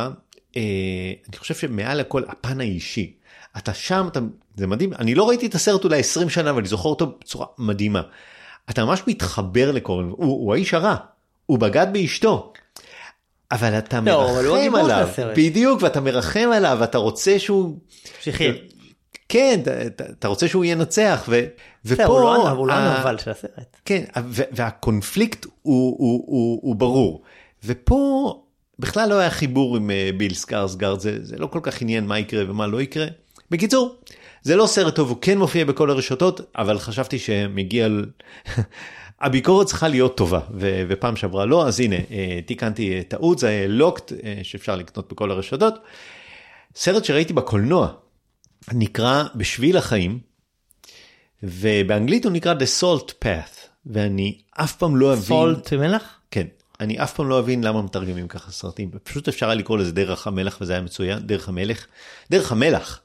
אני חושב שמעל הכל הפן האישי, אתה שם, אתה, זה מדהים, אני לא ראיתי את הסרט אולי עשרים שנה, אבל אני זוכר אותו בצורה מדהימה. אתה ממש מתחבר לקורן, הוא, הוא האיש הרע, הוא בגד באשתו, אבל אתה לא, מרחם אבל עליו, בדיוק, ואתה מרחם עליו, ואתה רוצה שהוא... שחיר. כן, אתה, אתה רוצה שהוא ינצח, ו, ופה... הוא לא, הוא לא הנבל של הסרט. כן, והקונפליקט הוא, הוא, הוא, הוא ברור, ופה... בכלל לא היה חיבור עם ביל סקרסגארד, זה, זה לא כל כך עניין מה יקרה ומה לא יקרה. בקיצור, זה לא סרט טוב, הוא כן מופיע בכל הרשתות, אבל חשבתי שמגיע, הביקורת צריכה להיות טובה, ו, ופעם שעברה לא, אז הנה, תיקנתי טעות, זה לוקט, שאפשר לקנות בכל הרשתות. סרט שראיתי בקולנוע, נקרא בשביל החיים, ובאנגלית הוא נקרא The Salt Path, ואני אף פעם לא אבין... סולט מלח? כן. אני אף פעם לא אבין למה מתרגמים ככה סרטים, פשוט אפשר היה לקרוא לזה דרך המלח, וזה היה מצוין, דרך המלך, דרך המלח.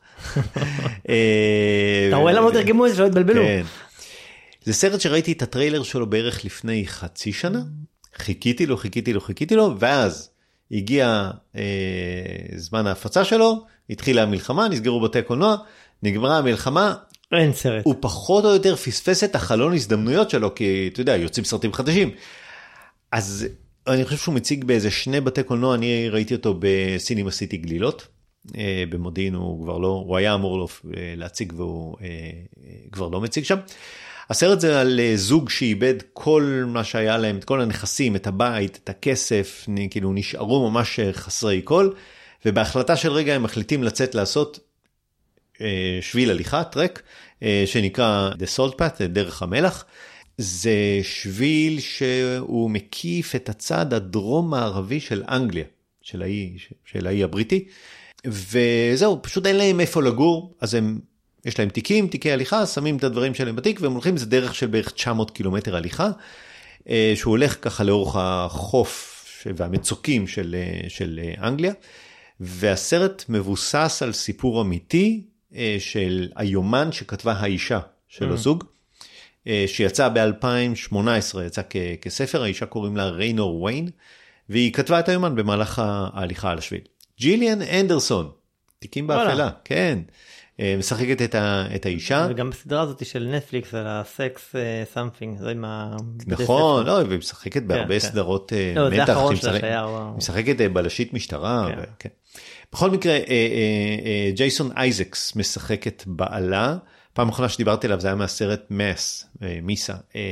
אתה רואה למה תרגמו את זה, שלא התבלבלו. זה סרט שראיתי את הטריילר שלו בערך לפני חצי שנה, חיכיתי לו, חיכיתי לו, חיכיתי לו, ואז הגיע זמן ההפצה שלו, התחילה המלחמה, נסגרו בתי קולנוע, נגמרה המלחמה, אין סרט. הוא פחות או יותר פספס את החלון הזדמנויות שלו, כי אתה יודע, יוצאים סרטים חדשים. אז אני חושב שהוא מציג באיזה שני בתי קולנוע, אני ראיתי אותו בסינימה סיטי גלילות, במודיעין הוא כבר לא, הוא היה אמור להציג והוא כבר לא מציג שם. הסרט זה על זוג שאיבד כל מה שהיה להם, את כל הנכסים, את הבית, את הכסף, כאילו נשארו ממש חסרי כל, ובהחלטה של רגע הם מחליטים לצאת לעשות שביל הליכה, טרק, שנקרא The Salt Path, דרך המלח, זה שביל שהוא מקיף את הצד הדרום-מערבי של אנגליה, של האי, של האי הבריטי, וזהו, פשוט אין להם איפה לגור, אז הם, יש להם תיקים, תיקי הליכה, שמים את הדברים שלהם בתיק, והם הולכים, זה דרך של בערך תשע מאות קילומטר הליכה, שהוא הולך ככה לאורך החוף והמצוקים של, של אנגליה, והסרט מבוסס על סיפור אמיתי של היומן שכתבה האישה של הזוג, שיצא ב-אלפיים שמונה עשרה, יצא כ- כספר, האישה קוראים לה ריינור ויין, והיא כתבה את היומן במהלך ההליכה על השביל. ג'יליאן אנדרסון, תיקים באפלה, כן, משחקת את, ה- את האישה. וגם בסדרה הזאת של נטפליקס, על הסקס סמפינג, זה עם ה... נכון, לא, והיא משחקת בהרבה כן, סדרות כן. לא, מתח, זה האחרון היא שלה משחק... שהיה, וואו. משחקת בלשית משטרה, כן. ו... כן. בכל מקרה, ג'ייסון אייזקס משחק את בעלה, פעם אחרונה שדיברתי עליו זה היה מהסרט מס, מיסה,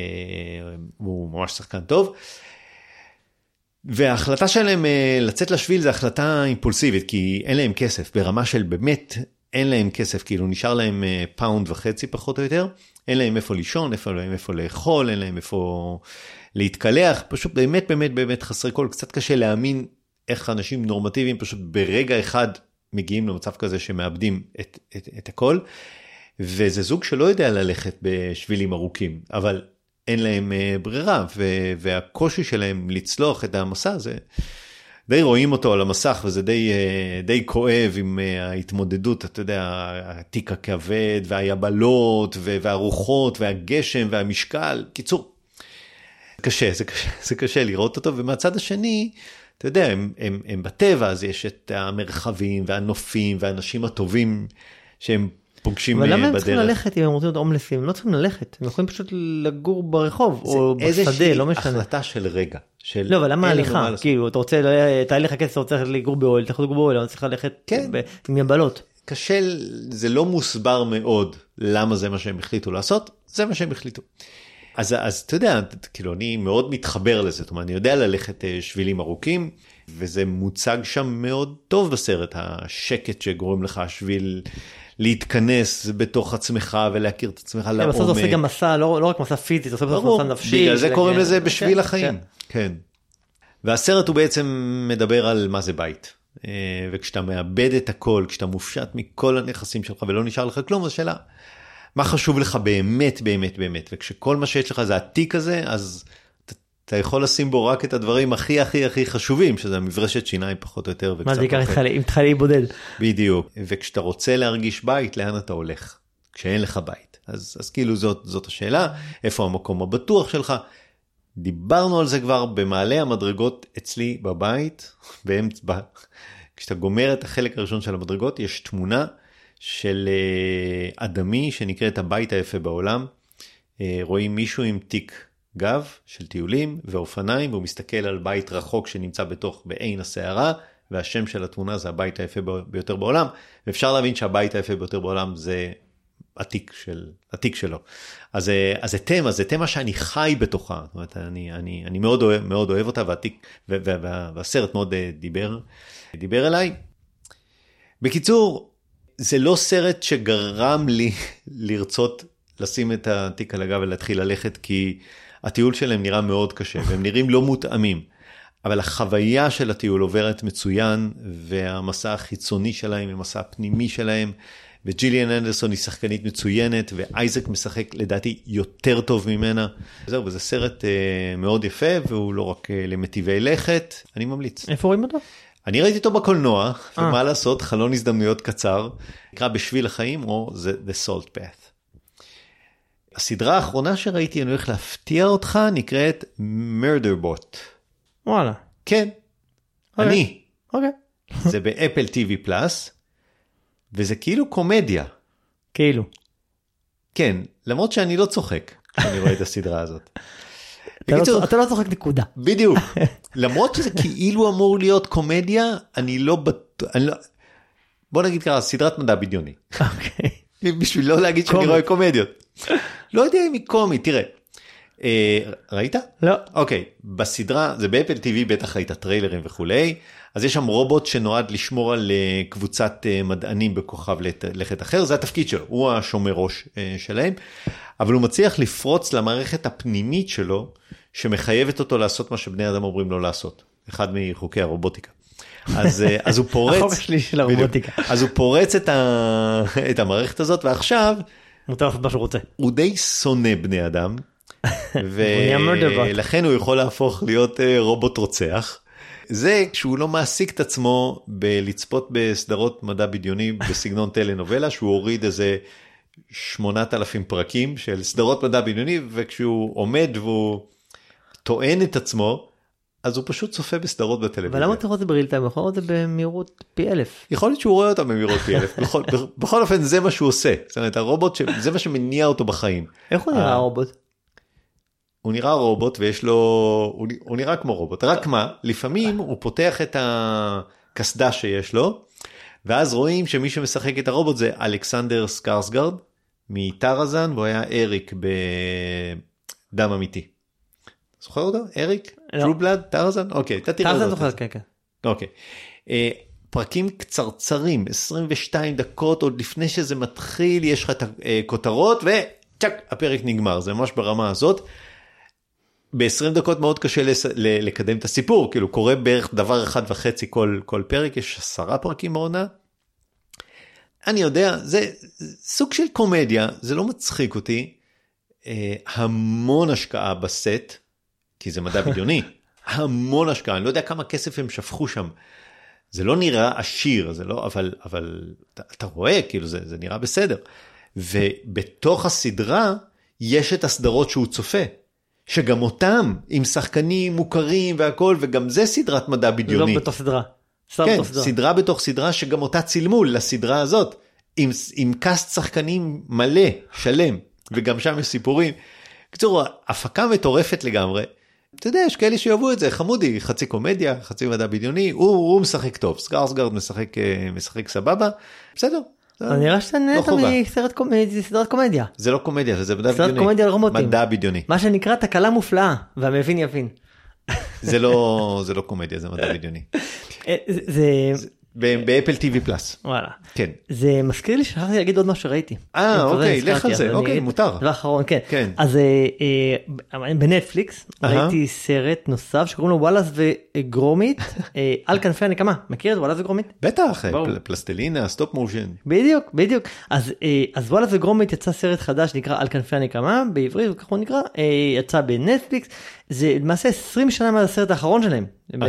הוא ממש שחקן טוב, וההחלטה שלהם לצאת לשביל זה החלטה אימפולסיבית, כי אין להם כסף, ברמה של באמת אין להם כסף, כאילו נשאר להם פאונד וחצי פחות או יותר, אין להם איפה לישון, אין להם איפה לאכול, אין להם איפה להתקלח, פשוט באמת באמת באמת חסרי כל, קצת קשה להאמין איך אנשים נורמטיביים פשוט ברגע אחד מגיעים למצב כזה שמאבדים את, את, את הכל, וזה זוג שלא יודע ללכת בשבילים ארוכים, אבל אין להם ברירה, והקושי שלהם לצלוח את המסע, זה די רואים אותו על המסך, וזה די, די כואב עם ההתמודדות, אתה יודע, התיק הכבד, והיבלות, והרוחות, והגשם, והמשקל, קיצור, קשה, זה קשה, זה קשה לראות אותו, ומהצד השני, אתה יודע, הם, הם, הם בטבע, אז יש את המרחבים, והנופים, והאנשים הטובים, שהם פוגשים בדרך. אבל למה הם צריכים ללכת אם הם רוצים להיות הומלסים? הם לא צריכים ללכת, הם יכולים פשוט לגור ברחוב או בשדה, לא משנה. איזושהי החלטה של רגע. לא, אבל למה ההליכה? כאילו, אתה רוצה, אתה הליך הכסף, אתה רוצה לגור באוהל, אתה יכול לגור באוהל, אתה צריך ללכת עם יבלות. קשה, זה לא מוסבר מאוד למה זה מה שהם החליטו לעשות, זה מה שהם החליטו. אז, אז אתה יודע, כאילו, אני מאוד מתחבר לזה, זאת אומרת, אני יודע ללכת שבילים ארוכים, וזה מוצג שם מאוד טוב בסרט, השקט שגורם לך שביל להתכנס בתוך עצמך ולהכיר את עצמך לעומק. בסוף זה עושה גם מסע, לא, לא רק מסע פיזי, זה עושה בסוף מסע נפשי. בגלל זה קוראים לזה בשביל החיים. כן. והסרט הוא בעצם מדבר על מה זה בית. וכשאתה מאבד את הכל, כשאתה מופשט מכל הנכסים שלך ולא נשאר לך כלום, אז שאלה, מה חשוב לך באמת, באמת, באמת? וכשכל מה שיש לך זה התיק הזה, אז אתה יכול לשים בו רק את הדברים הכי הכי הכי חשובים, שזה המברשת שיניים פחות או יותר. מה זה יקר אם תחלה להיבודד? בדיוק. וכשאתה רוצה להרגיש בית, לאן אתה הולך? כשאין לך בית. אז, אז כאילו זאת, זאת השאלה, איפה המקום הבטוח שלך? דיברנו על זה כבר במעלה המדרגות אצלי בבית, באמצע, כשאתה גומר את החלק הראשון של המדרגות, יש תמונה של אדמי שנקראת הבית היפה בעולם. רואים מישהו עם תיק גב של טיולים ואופניים, והוא מסתכל על בית רחוק שנמצא בתוך בעין הסערה, והשם של התמונה זה הבית היפה ביותר בעולם, ואפשר להבין שהבית היפה ביותר בעולם זה התיק של, התיק שלו. אז, אז זה תמה, זה תמה שאני חי בתוכה, זאת אומרת, אני, אני, אני מאוד אוהב, מאוד אוהב אותה, והתיק, והסרט מאוד דיבר, דיבר אליי. בקיצור, זה לא סרט שגרם לי לרצות לשים את התיק על הגב ולהתחיל ללכת, כי הטיול שלהם נראה מאוד קשה, והם נראים לא מותאמים. אבל החוויה של הטיול עוברת מצוין, והמסע החיצוני שלהם, המסע הפנימי שלהם, וג'יליאן אנדרסון היא שחקנית מצוינת, ואייזק משחק לדעתי יותר טוב ממנה. זהו, וזה סרט אה, מאוד יפה, והוא לא רק אה, למטיבי לכת, אני ממליץ. איפה רואים אותו? אני ראיתי אותו בקולנוע, ומה לעשות, חלון הזדמנויות קצר, נקרא בשביל החיים, או The Salt Path. הסדרה האחרונה שראיתי, אני הולך להפתיע אותך, נקראת Murderbot. וואלה. כן, אני. אוקיי. זה באפל טי וי פלאס, וזה כאילו קומדיה. כאילו. כן, למרות שאני לא צוחק, כשאני רואה את הסדרה הזאת. אתה לא צוחק נקודה. בדיוק. למרות שזה כאילו אמור להיות קומדיה, אני לא בטוח, בוא נגיד ככה, סדרת מדע בדיוני. אוקיי. בשביל לא להגיד שאני רואה קומדיות. לא יודע אם היא קומית, תראה. ראית? לא. אוקיי, בסדרה, זה באפל טיווי, בטח ראית טריילרים וכולי, אז יש שם רובוט שנועד לשמור על קבוצת מדענים בכוכב לכת אחר, זה התפקיד שלו, הוא השומר ראש שלהם, אבל הוא מצליח לפרוץ למערכת הפנימית שלו, שמחייבת אותו לעשות מה שבני אדם אומרים לו לעשות, אחד מחוקי הרובוטיקה. אז, אז הוא פורץ, החוק שלי של הרובוטיקה. אז הוא פורץ את, ה, את המערכת הזאת, ועכשיו, מותר לעשות מה שהוא רוצה. הוא די שונא בני אדם, ולכן הוא יכול להפוך להיות רובוט רוצח. זה כשהוא לא מעסיק את עצמו בלצפות בסדרות מדע בדיוני בסגנון טלנובלה, שהוא הוריד איזה שמונת אלפים פרקים של סדרות מדע בדיוני, וכשהוא עומד והוא טוען את עצמו, אז הוא פשוט צופה בסדרות בטלוויזיה. אבל למה אתה רואה את זה בריל טיים? יכול להיות את זה במהירות פי אלף. יכול להיות שהוא רואה אותה במהירות פי אלף. בכל, בכל אופן זה מה שהוא עושה. זאת אומרת, הרובוט, זה מה שמניע אותו בחיים. איך הוא נראה הרובוט? הוא נראה רובוט ויש לו, הוא, הוא נראה כמו רובוט. רק מה, לפעמים הוא פותח את הכסדה שיש לו, ואז רואים שמי שמשחק את הרובוט זה אלכסנדר סקרסגרד, מטרזן, והוא היה אריק בדם אמיתי. זוכר אותו? אריק? טרו בלאד? טרזן? אוקיי, אתה תראה אותו. טרזן זוכר, כן, כן. אוקיי. פרקים קצרצרים, עשרים ושתיים דקות, עוד לפני שזה מתחיל, יש לך את הכותרות, וצ'ק, הפרק נגמר. זה ממש ברמה הזאת. ב-עשרים דקות מאוד קשה לקדם את הסיפור, כאילו קורה בערך דבר אחד וחצי כל, כל פרק, יש עשרה פרקים בעונה. אני יודע, זה סוג של קומדיה, זה לא מצחיק אותי, המון השקעה בסט, כי זה מדע בדיוני, המון השקעה, אני לא יודע כמה כסף הם שפכו שם, זה לא נראה עשיר, זה לא, אבל, אבל אתה, אתה רואה, כאילו זה, זה נראה בסדר, ובתוך הסדרה יש את הסדרות שהוא צופה, שגם אותם עם שחקנים מוכרים והכל, וגם זה סדרת מדע בדיוני. לא בתוך סדרה. כן, בתוך סדרה. סדרה בתוך סדרה שגם אותה צילמו לסדרה הזאת, עם, עם קאסט שחקנים מלא, שלם, וגם שם יש סיפורים. קצור, הפקה מטורפת לגמרי. אתה יודע, יש כאלה שיאהבו את זה, חמודי, חצי קומדיה, חצי מדע בדיוני, הוא, הוא משחק טוב, סקרסגרד משחק, משחק סבבה, בסדר. אני נראה שאתה נהנית מסדרת קומדיה. זה לא קומדיה, זה מדע בדיוני. סדרת קומדיה על רובוטים. מדע בדיוני. מה שנקרא תקלה מופלאה, והמבין יבין. זה לא, זה לא קומדיה, זה מדע בדיוני. זה... באפל טיווי פלאס. וואלה. כן. זה מזכיר לי שכחתי להגיד עוד מה שראיתי. אה, אוקיי, לך על זה, אוקיי, מותר. דבר אחרון, כן. אז בנטפליקס ראיתי סרט נוסף שקוראים לו וואלאס וגרומית, על כנפי הנקמה. מכיר את וואלאס וגרומית? בטח, פלסטלינה, סטופ מושן. בדיוק, בדיוק. אז וואלאס וגרומית יצא סרט חדש שנקרא על כנפי הנקמה, בעברית, וכך הוא נקרא, יצא בנטפליקס. זה למעשה עשרים שנה מאז הסרט האחרון שלהם.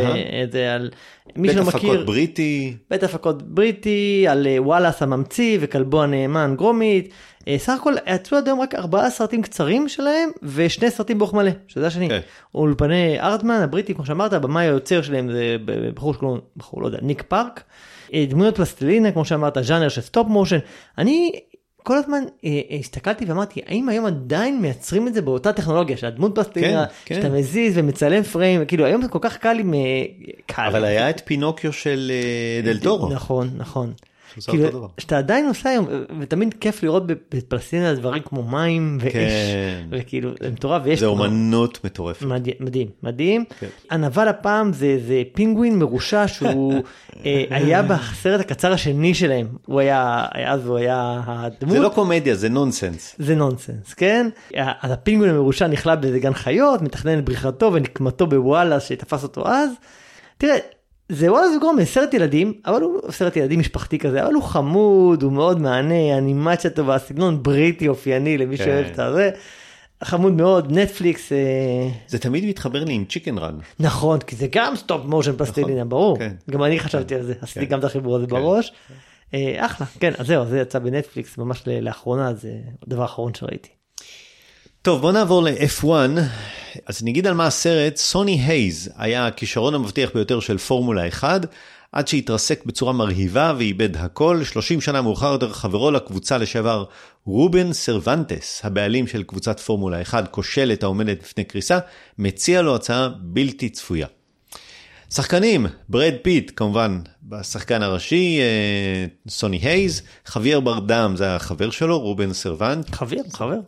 בית הפקות בריטי. בית הפקות בריטי, על וואלאס הממציא וכלבו הנאמן גרומית. סך הכל, יצאו עד היום רק ארבעה סרטים קצרים שלהם, ושני סרטים באורך מלא, שזה השני. אולפני ארטמן, הבריטי, כמו שאמרת, הבמאי היוצר שלהם זה בחור שקוראים, בחור לא יודע, ניק פארק. דמויות פלסטלינה, כמו שאמרת, ז'אנר של סטופ מושן. אני... כל הזמן אה, הסתכלתי ואמרתי, האם היום עדיין מייצרים את זה באותה טכנולוגיה, שהדמות פלסטלינה, כן, שאתה כן. מזיז ומצלם פריים, כאילו היום זה כל כך קל עם... קל. אבל היה את פינוקיו של דל טורו. נכון, נכון. כאילו, שאתה עדיין עושה היום, ותמיד כיף לראות בפלסטינה דברים כמו מים ואש, וכאילו, זה מטורף, ויש... זה אומנות מטורפת. מדהים, מדהים. הנבל הפעם זה פינגווין מרושע, שהוא היה בסרט הקצר השני שלהם, הוא היה, אז הוא היה הדמות. זה לא קומדיה, זה נונסנס. זה נונסנס, כן? אז הפינגווין המרושע נכלל באיזה גן חיות, מתכנן את בריחתו ונקמתו בוואלאס שתפס אותו אז. תראה, זה וואלה זה גורם סרט ילדים, אבל הוא סרט ילדים משפחתי כזה, אבל הוא חמוד, הוא מאוד מענה, אנימציה טובה, סגנון בריטי אופייני למי שאוהב את זה, חמוד מאוד, נטפליקס. זה תמיד מתחבר לי עם צ'יקן רן. נכון, כי זה גם סטופ מושן פלסטלינה, ברור. גם אני חשבתי על זה, עשיתי גם את החיבור הזה בראש. אחלה, כן, אז זהו, זה יצא בנטפליקס, ממש לאחרונה, זה הדבר האחרון שראיתי. טוב, בוא נעבור ל-אף וואן, אז נגיד על מה הסרט, סוני הייז היה הכישרון המבטיח ביותר של פורמולה אחת, עד שהתרסק בצורה מרהיבה ואיבד הכל, שלושים שנה מאוחר יותר חברו לקבוצה לשעבר רובן סרוונטס, הבעלים של קבוצת פורמולה אחת, כושלת העומדת בפני קריסה, מציע לו הצעה בלתי צפויה. שחקנים, ברד פיט, כמובן, בשחקן הראשי, סוני הייז, חוויר ברדם, זה החבר שלו, רובן סרוונט. חוויר, חבר.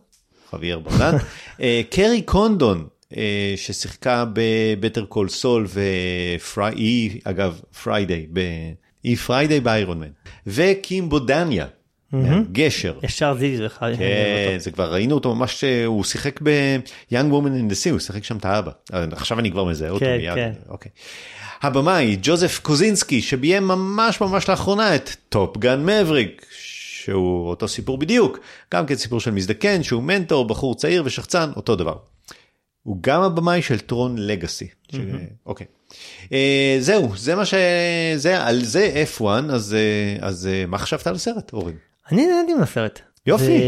חוויאר ברדן, קרי קונדון, ששיחקה בבטר קול סול, והיא, אגב, פריידיי, היא פריידיי באיירון מן, וקים בודניה, גשר. ישר זיז לך. כן, זה כבר ראינו אותו ממש, הוא שיחק ב-Young Woman in the Sea, הוא שיחק שם את האבא. עכשיו אני כבר מזהה אותו מיד. כן, כן. אוקיי. הבמאי, ג'וזף קוזינסקי, שביים ממש ממש לאחרונה את טופ גן מבריק, שהוא אותו סיפור בדיוק, גם כן סיפור של מזדקן, שהוא מנטור, בחור צעיר ושחצן, אותו דבר. הוא גם הבמאי של טרון לגאסי. אוקיי. זהו, זה מה ש... על זה אף אחת, אז מה חשבת על הסרט, אורן? אני נהניתי מהסרט. יופי.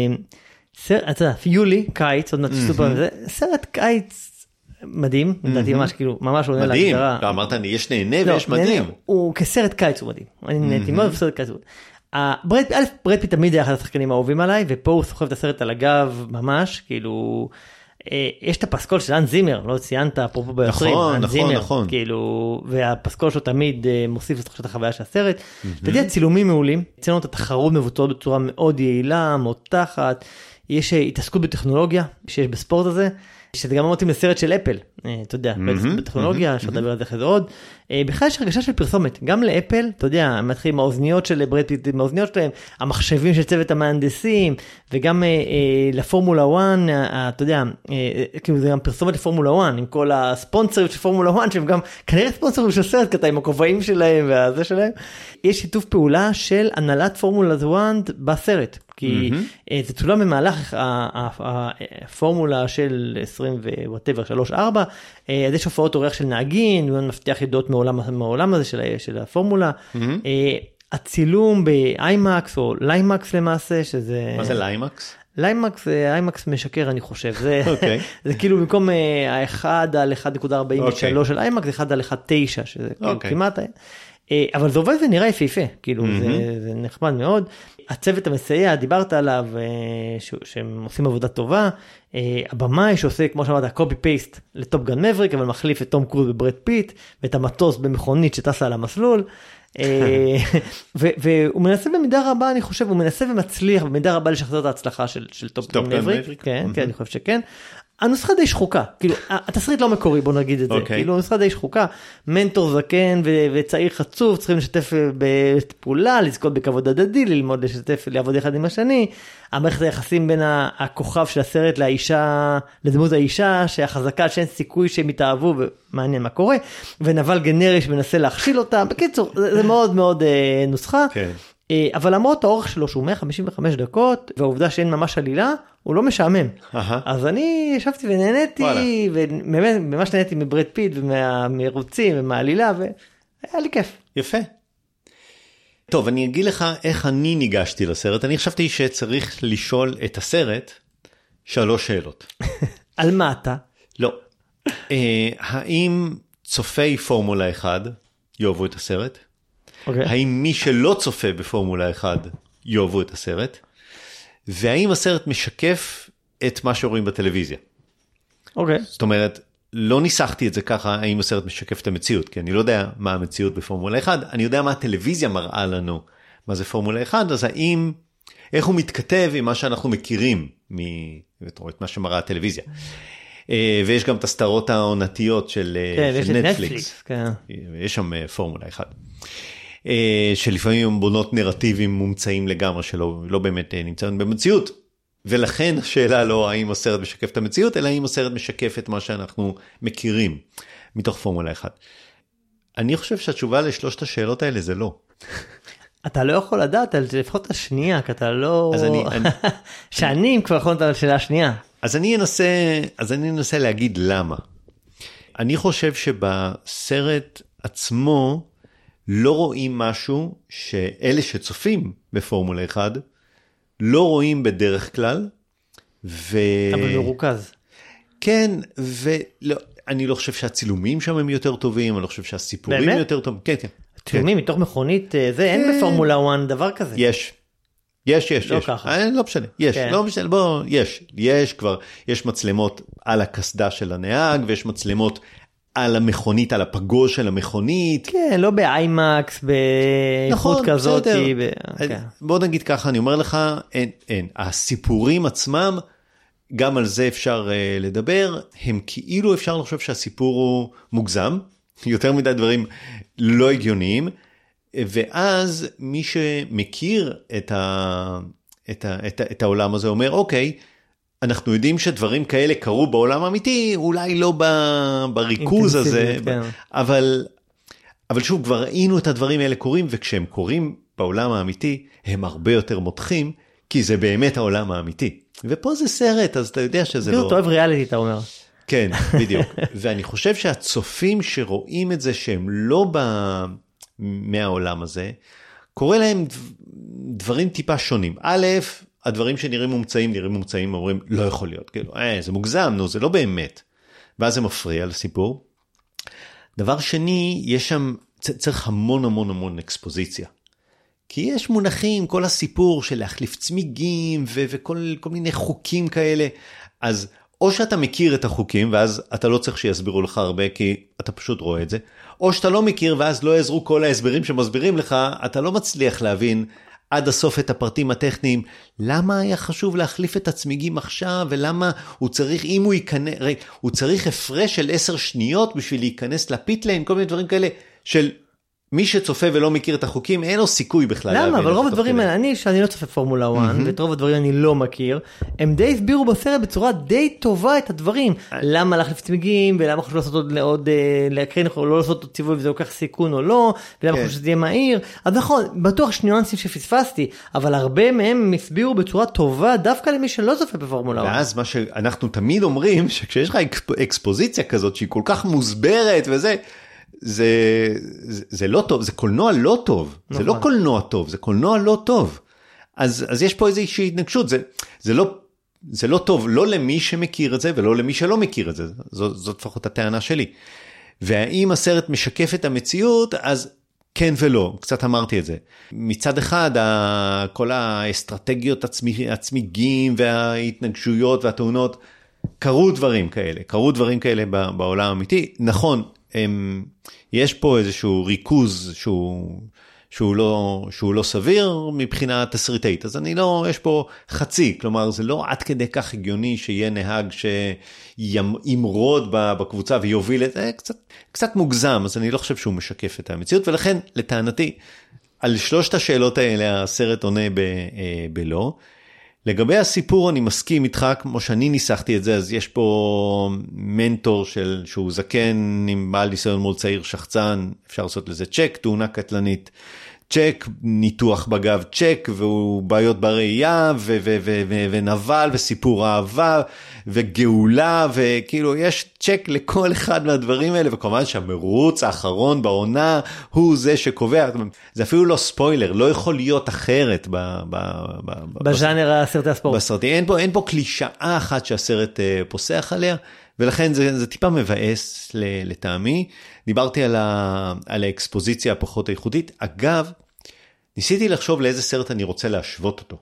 אתה יודע, יולי, קיץ, עוד מעט סופר, זה סרט קיץ מדהים, לדעתי ממש כאילו, ממש עונה מדהים, להגדרה. לא, אמרת, יש נהנה ויש מדהים. הוא כסרט קיץ הוא מדהים, אני נהניתי מאוד בסרט קיץ. ברד פיט תמיד היה אחד השחקנים האהובים עליי, ופה הוא סוחב את הסרט על הגב ממש, כאילו, יש את הפסקול של אן זימר, לא ציינת, אפרופו ביוצרים, נכון, נכון, נכון. כאילו, והפסקול שלו תמיד מוסיף לתחושת החוויה של הסרט. אתה יודע, צילומים מעולים, ציינו את התחרות מבוצעות בצורה מאוד יעילה, מותחת, יש התעסקות בטכנולוגיה שיש בספורט הזה, שזה גם מתאים לסרט של אפל, אתה יודע, בטכנולוגיה, אפשר לדבר על זה אחרי זה עוד. בכלל יש הרגשה של פרסומת, גם לאפל, אתה יודע, מתחילים עם האוזניות של ברד פיט, עם האוזניות שלהם, המחשבים של צוות המהנדסים, וגם לפורמולה אחת, אתה יודע, כאילו זה גם פרסומת לפורמולה אחת, עם כל הספונסרים של פורמולה אחת, שהם גם כנראה ספונסרים של סרט קטע, עם הכובעים שלהם והזה שלהם. יש שיתוף פעולה של הנהלת פורמולה אחת בסרט. כי זה צולם במהלך הפורמולה של עשרים ווואטאבר, שלוש ארבע, אז יש הופעות אורח של נהגים, מפתח ידעות מהעולם הזה של הפורמולה, הצילום באיימקס או ליימקס למעשה, שזה... מה זה ליימקס? ליימקס, איימקס משקר אני חושב, זה כאילו במקום ה-אחד על אחד נקודה ארבעים ושלוש של איימקס, זה אחד על אחד נקודה תשע, שזה כמעט... אבל זה עובד ונראה יפהפה, כאילו זה נחמד מאוד. הצוות המסייע, דיברת עליו, שהם עושים עבודה טובה, הבמאי שעושה, כמו שאמרת, קופי פייסט לטופ גן מבריק, אבל מחליף את תום קרוז בברד פיט, ואת המטוס במכונית שטסה על המסלול, והוא מנסה במידה רבה, אני חושב, הוא מנסה ומצליח במידה רבה לשחזר את ההצלחה של טופ גן מבריק, כן, אני חושב שכן. הנוסחה די שחוקה, כאילו, התסריט לא מקורי, בוא נגיד את זה, כאילו, הנוסחה די שחוקה, מנטור זקן וצעיר חצוף, צריכים לשתף בפעולה, לזכות בכבוד הדדי, ללמוד לשתף, לעבוד אחד עם השני, המערכת היחסים בין הכוכב של הסרט לאישה, לדמות האישה, שהחזקה שאין סיכוי שהם יתאהבו, ומעניין מה קורה, ונבל גנרי שמנסה להכשיל אותה, בקיצור, זה מאוד מאוד נוסחה, אבל למרות האורך שלו שהוא מאה חמישים וחמש דקות, והעובדה שאין ממש עלילה, הוא לא משעמם. אז אני ישבתי ונהניתי, וממש נהניתי מברד פיט, ומהמרוצים, ומהעלילה, והיה לי כיף. יפה. טוב, אני אגיד לך איך אני ניגשתי לסרט. אני חשבתי שצריך לשאול את הסרט שלוש שאלות. על מה אתה? לא. האם צופי פורמולה אחת יאהבו את הסרט? Okay. האם מי שלא צופה בפורמולה אחת יאהבו את הסרט, והאם הסרט משקף את מה שרואים בטלוויזיה. אוקיי. זאת אומרת, לא ניסחתי את זה ככה, האם הסרט משקף את המציאות, כי אני לא יודע מה המציאות בפורמולה אחת, אני יודע מה הטלוויזיה מראה לנו, מה זה פורמולה אחת, אז האם, איך הוא מתכתב עם מה שאנחנו מכירים, את מה שמראה הטלוויזיה. ויש גם את הסתרות העונתיות של נטפליקס. יש שם פורמולה אחת. שלפעמים הם בונות נרטיבים מומצאים לגמרי שלא לא באמת נמצאים במציאות, ולכן השאלה לא האם הסרט משקף את המציאות, אלא האם הסרט משקף את מה שאנחנו מכירים מתוך פורמולה אחת. אני חושב שהתשובה לשלושת השאלות האלה זה לא. אתה לא יכול לדעת על זה, לפחות השנייה, כי אתה לא... שאני כבר יכול לדעת על השאלה השנייה. אז אני אנסה, אז אני אנסה להגיד למה. אני חושב שבסרט עצמו, לא רואים משהו שאלה שצופים בפורמולה אחת, לא רואים בדרך כלל. ו... אבל מרוכז. כן, ואני לא חושב שהצילומים שם הם יותר טובים, אני לא חושב שהסיפורים באמת? יותר טובים. כן, כן. צילומים כן. מתוך מכונית, זה כן. אין בפורמולה אחת דבר כזה. יש. יש, יש, לא יש. ככה. לא משנה, יש, כן. לא משנה, בוא, יש. יש כבר, יש מצלמות על הקסדה של הנהג, ויש מצלמות על המכונית, על הפגוז של המכונית. כן, לא באיימקס, באיכות נכון, כזאת. ב... בוא נגיד ככה, אני אומר לך, אין, אין. הסיפורים עצמם גם על זה אפשר uh, לדבר, הם כאילו אפשר לחשוב שהסיפור הוא מוגזם, יותר מדי דברים לא הגיוניים, ואז מי שמכיר את, ה, את, ה, את, ה, את העולם הזה אומר, אוקיי, אנחנו יודעים שדברים כאלה קרו בעולם האמיתי, אולי לא ב, בריכוז הזה, כן. אבל, אבל שוב, כבר ראינו את הדברים האלה קורים, וכשהם קורים בעולם האמיתי, הם הרבה יותר מותחים, כי זה באמת העולם האמיתי. ופה זה סרט, אז אתה יודע שזה לא... אתה אוהב ריאליטי, אתה אומר. כן, בדיוק. ואני חושב שהצופים שרואים את זה, שהם לא ב... מהעולם הזה, קורא להם דברים טיפה שונים. א', הדברים שנראים מומצאים, נראים מומצאים, אומרים, לא יכול להיות. כאילו, אה, זה מוגזם, נו, זה לא באמת. ואז זה מפריע לסיפור. דבר שני, יש שם, צריך המון המון המון אקספוזיציה. כי יש מונחים, כל הסיפור של להחליף צמיגים ו- וכל כל מיני חוקים כאלה, אז או שאתה מכיר את החוקים, ואז אתה לא צריך שיסבירו לך הרבה, כי אתה פשוט רואה את זה, או שאתה לא מכיר, ואז לא יעזרו כל ההסברים שמסבירים לך, אתה לא מצליח להבין עד הסוף את הפרטים הטכניים, למה היה חשוב להחליף את הצמיגים עכשיו, ולמה הוא צריך, אם הוא ייכנס, הוא צריך הפרש של עשר שניות, בשביל להיכנס לפיטליין, כל מיני דברים כאלה, של... מי שצופה ולא מכיר את החוקים, אין לו סיכוי בכלל. למה? אבל רוב הדברים האלה, אני שאני לא צופה פורמולה אחת, ואת רוב הדברים אני לא מכיר, הם די הסבירו בסרט בצורה די טובה את הדברים. למה להחליף צמיגים, ולמה חשוב לעשות עוד, להקרין, או לא לעשות עוד ציווי, וזה לוקח סיכון או לא, ולמה חשוב שזה יהיה מהיר. אז נכון, בטוח שניואנסים שפספסתי, אבל הרבה מהם הסבירו בצורה טובה, דווקא למי שלא צופה בפורמולה אחת. ואז מה שאנחנו תמיד אומרים, שכשיש לך אקספוזיציה כזאת, שהיא כל כך מוסברת וזה, זה, זה, זה לא טוב, זה קולנוע לא טוב, נכון. זה לא קולנוע טוב, זה קולנוע לא טוב. אז, אז יש פה איזושהי התנגשות, זה, זה לא, זה לא טוב, לא למי שמכיר את זה, ולא למי שלא מכיר את זה, זאת, זאת לפחות הטענה שלי. והאם הסרט משקף את המציאות, אז כן ולא, קצת אמרתי את זה. מצד אחד, כל האסטרטגיות הצמיגים, וההתנגשויות והתאונות, קרו דברים כאלה, קרו דברים כאלה בעולם האמיתי, נכון, הם, יש פה איזשהו ריכוז שהוא, שהוא לא, שהוא לא סביר מבחינה תסריטאית, אז אני לא, יש פה חצי, כלומר זה לא עד כדי כך הגיוני שיהיה נהג שימרוד בקבוצה ויוביל את זה, קצת, קצת מוגזם, אז אני לא חושב שהוא משקף את המציאות, ולכן לטענתי, על שלושת השאלות האלה הסרט עונה ב, בלא, לגבי הסיפור אני מסכים איתך, כמו שאני ניסחתי את זה, אז יש פה מנטור של, שהוא זקן עם בעל ניסיון מול צעיר שחצן, אפשר לעשות לזה צ'ק, תאונה קטלנית, צ'ק, ניתוח בגב צ'ק, והוא בעיות בראייה, ו- ו- ו- ו- ונבל, וסיפור אהבה, וגאולה, וכאילו יש צ'ק לכל אחד מהדברים האלה, וכמובן שהמרוץ האחרון בעונה, הוא זה שקובע, זה אפילו לא ספוילר, לא יכול להיות אחרת, ב- ב- ב- בז'אנר הסרטי הספורט. בסרטי, אין פה, אין פה קלישאה אחת שהסרט פוסח עליה, ולכן זה, זה טיפה מבאס לטעמי. דיברתי על, ה, על האקספוזיציה הפחות איכותית. אגב, ניסיתי לחשוב לאיזה סרט אני רוצה להשוות אותו.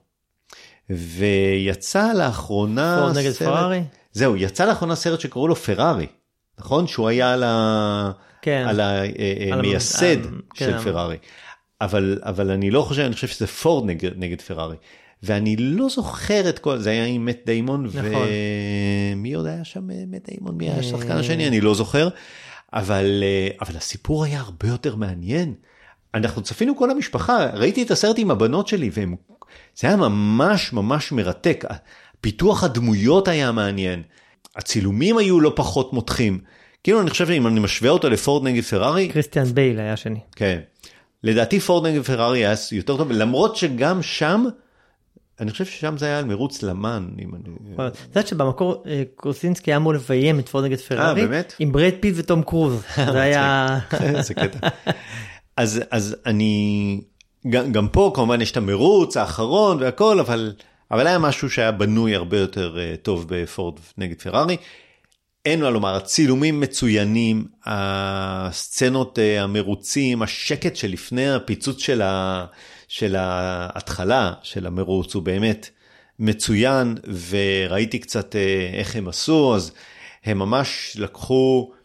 ויצא לאחרונה... פורד נגד סרט, פרארי? זהו, יצא לאחרונה סרט שקראו לו פרארי. נכון? שהוא היה על, ה, כן. על המייסד על, של כן. פרארי. אבל, אבל אני לא חושב, אני חושב שזה פורד נגד, נגד פרארי. ואני לא זוכר את כל, זה היה עם מט דיימון, נכון. ומי עוד היה שם מט דיימון, מי היה השחקן השני, אני לא זוכר, אבל, אבל הסיפור היה הרבה יותר מעניין. אנחנו צפינו כל המשפחה, ראיתי את הסרט עם הבנות שלי, והם, זה היה ממש ממש מרתק, פיתוח הדמויות היה מעניין, הצילומים היו לא פחות מותחים, כאילו אני חושב שאם אני משווה אותו לפורד נגד פרארי, קריסטיאן בייל היה שני. כן, לדעתי פורד נגד פרארי היה יותר טוב, למרות שגם שם, אני חושב ששם זה היה על מרוץ למן. אתה יודעת שבמקור קרוסינסקי היה אמור לביים את פורד נגד פרארי, עם ברד פיט ותום קרוז. זה היה... זה קטע. אז אני, גם פה כמובן יש את המרוץ האחרון והכל, אבל היה משהו שהיה בנוי הרבה יותר טוב בפורד נגד פרארי. אין מה לומר, הצילומים מצוינים, הסצנות המרוצים, השקט שלפני הפיצוץ של ה... של ההתחלה של המרוץ הוא באמת מצוין, וראיתי קצת איך הם עשו, אז הם ממש לקחו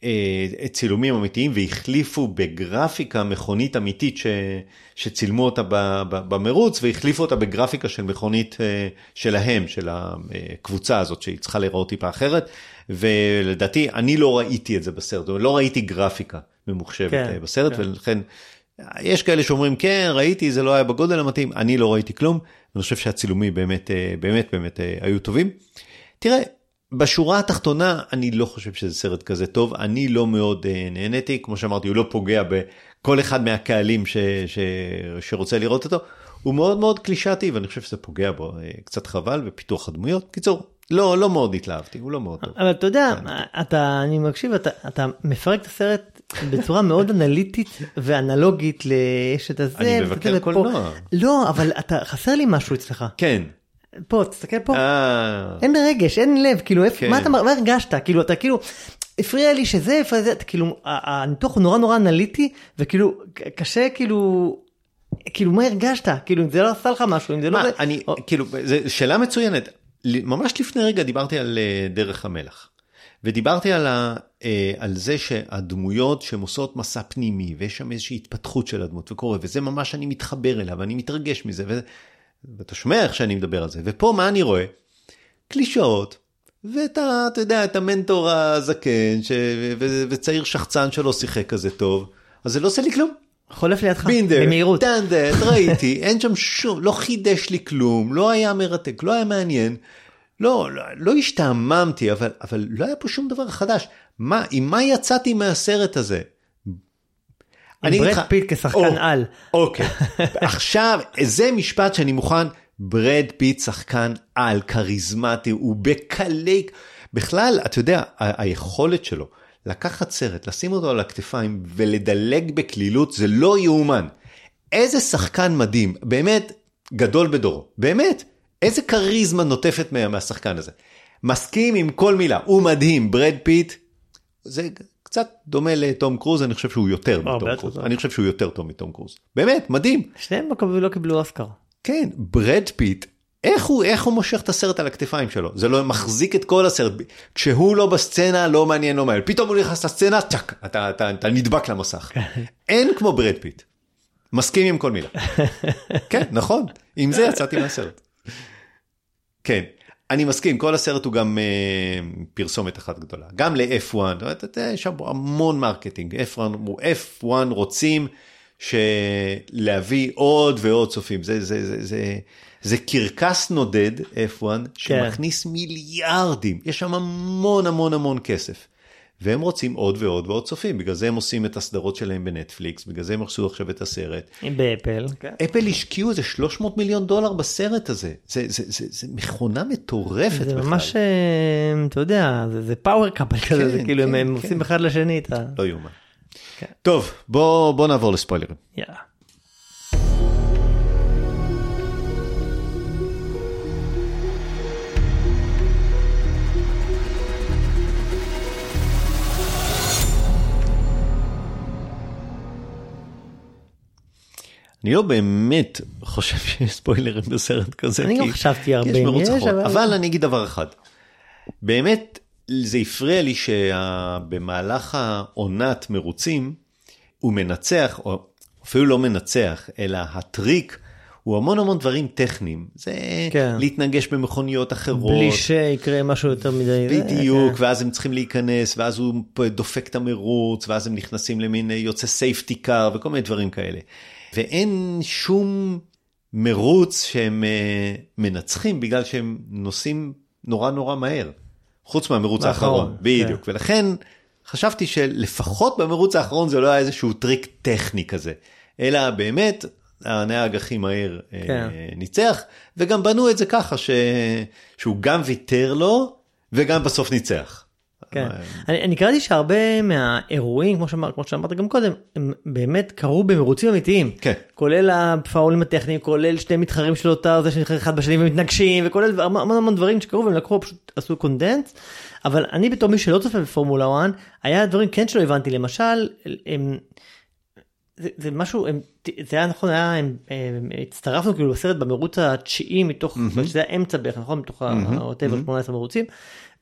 צילומים אמיתיים, והחליפו בגרפיקה מכונית אמיתית ש, שצילמו אותה ב, ב, במרוץ, והחליפו אותה בגרפיקה של מכונית שלהם, של הקבוצה הזאת, שהיא צריכה לראות טיפה אחרת, ולדעתי, אני לא ראיתי את זה בסרט, לא ראיתי גרפיקה ממוחשבת כן, בסרט, כן. ולכן, יש כאלה שאומרים, כן, ראיתי, זה לא היה בגודל המתאים, אני לא ראיתי כלום, אני חושב שהצילומים באמת, באמת, באמת היו טובים. תראה, בשורה התחתונה, אני לא חושב שזה סרט כזה טוב, אני לא מאוד נהניתי, כמו שאמרתי, הוא לא פוגע בכל אחד מהקהלים ש, ש, שרוצה לראות אותו, הוא מאוד מאוד קלישאתי, ואני חושב שזה פוגע בו קצת חבל, ופיתוח הדמויות, קיצור, לא, לא מאוד התלהבתי, הוא לא מאוד טוב. אבל אתה יודע, אתה, אני מקשיב, אתה, אתה מפרק את הסרט בצורה מאוד אנליטית ואנלוגית יש את הזה. אני מבקר קולנוע. לא, אבל אתה, חסר לי משהו אצלך. כן. פה, תסתכל פה. אין רגש, אין לב, כאילו, מה אתה, מה הרגשת? כאילו, אתה כאילו, הפריע לי שזה, כאילו, הניתוח הוא נורא נורא אנליטי, וכאילו, קשה, כאילו, כאילו, מה הרגשת? כאילו, אם זה לא עשה לך משהו, אם זה לא... מה, אני, כאילו, זו שאלה מצוינת. ממש לפני רגע דיברתי על דרך המלח, ודיברתי על, ה, על זה שהדמויות שמוסות מסע פנימי, ויש שם איזושהי התפתחות של הדמות, וקורה, וזה ממש אני מתחבר אליו, ואני מתרגש מזה, ו, ואתה שומע איך שאני מדבר על זה, ופה מה אני רואה? קלישאות, ואתה, אתה יודע, את המנטור הזקן, ש, ו, וצעיר שחצן שלו שיחק כזה טוב, אז זה לא עושה לי כלום. חולף לידך, במהירות. דנדט, ראיתי, אין שם שום, לא חידש לי כלום, לא היה מרתק, לא היה מעניין, לא, לא, לא השתעממתי, אבל, אבל לא היה פה שום דבר חדש. מה, עם מה יצאתי מהסרט הזה? עם ברד פיט כשחקן על. אוקיי, עכשיו, זה משפט שאני מוכן, ברד פיט שחקן על, קריזמטי, הוא בקליק, בכלל, אתה יודע, ה- היכולת שלו, לקחת סרט, לשים אותו על הכתפיים ולדלג בכלילות, זה לא יאומן. איזה שחקן מדהים, באמת גדול בדורו, באמת, איזה קריזמה נוטפת מה, מהשחקן הזה. מסכים עם כל מילה, הוא מדהים, ברד פיט, זה קצת דומה לתום קרוז, אני חושב שהוא יותר מתום קרוז, אני חושב שהוא יותר טוב מתום קרוז. באמת, מדהים. שניהם לא קיבלו אוסקר. כן, ברד פיט, איך הוא, איך הוא מושך את הסרט על הכתפיים שלו? זה לא מחזיק את כל הסרט. כשהוא לא בסצנה, לא מעניין, לא מעניין. פתאום הוא נכנס לסצנה, צ'ק, אתה, אתה, אתה נדבק למסך. אין כמו ברד פיט. מסכים עם כל מילה. כן, נכון. עם זה יצאתי מהסרט. כן, אני מסכים. כל הסרט הוא גם אה, פרסומת אחת גדולה. גם ל-אף וואן. אתה יודע, יש שם המון מרקטינג. אף וואן רוצים להביא עוד ועוד צופים. זה, זה, זה, זה... זה קרקס נודד, אף וואן, שמכניס כן. מיליארדים. יש שם המון המון המון כסף. והם רוצים עוד ועוד ועוד צופים. בגלל זה הם עושים את הסדרות שלהם בנטפליקס, בגלל זה הם עשו עכשיו את הסרט. באפל. אפל השקיעו איזה שלוש מאות מיליון דולר בסרט הזה. זה, זה, זה, זה מכונה מטורפת זה בכלל. זה ממש, אתה יודע, זה, זה פאוור קאפל כזה, כן, זה כאילו כן, הם כן. עושים אחד לשני. אתה... לא יומן. כן. טוב, בוא, בוא נעבור לספוילרים. יאללה. אני לא באמת חושב שיש ספוילרים בסרט כזה. אני גם חשבתי הרבה. יש מרוץ אחרון. אבל אני אגיד דבר אחד. באמת, זה הפריע לי שבמהלך העונת מרוצים, הוא מנצח, או אפילו לא מנצח, אלא הטריק, הוא המון המון דברים טכניים. זה להתנגש במכוניות אחרות. בלי שיקרה משהו יותר מדי. בדיוק, ואז הם צריכים להיכנס, ואז הוא דופק את המרוץ, ואז הם נכנסים למין יוצא סייפטי קאר, וכל מיני דברים כאלה. ואין שום מרוץ שהם מנצחים, בגלל שהם נוסעים נורא נורא מהר. חוץ מהמרוץ האחרון, בדיוק. ולכן חשבתי שלפחות במרוץ האחרון זה לא היה איזשהו טריק טכני כזה, אלא באמת הנהג הכי מהר ניצח, וגם בנו את זה ככה שהוא גם ויתר לו, וגם בסוף ניצח. כן. אני, אני קראתי שהרבה מהאירועים, כמו שאמר, כמו שאמרת גם קודם, הם באמת קרו במרוצים אמיתיים. כן. כולל הפאולים הטכניים, כולל שני מתחרים של אותה, זה שנכנס אחד בשני ומתנגשים, וכולל המון המון דברים שקרו, והם לקחו, פשוט עשו קונדנס. אבל אני בתור מי שלא צופה בפורמולה אחת, היה דברים כן שלא הבנתי. למשל, הם, זה, זה משהו, הם, זה היה נכון, היה, הם, הם, הצטרפנו כאילו בסרט במרוץ התשיעי מתוך, mm-hmm. שזה היה אמצע בערך, נכון? מתוך mm-hmm. ה-שמונה עשרה מרוצים.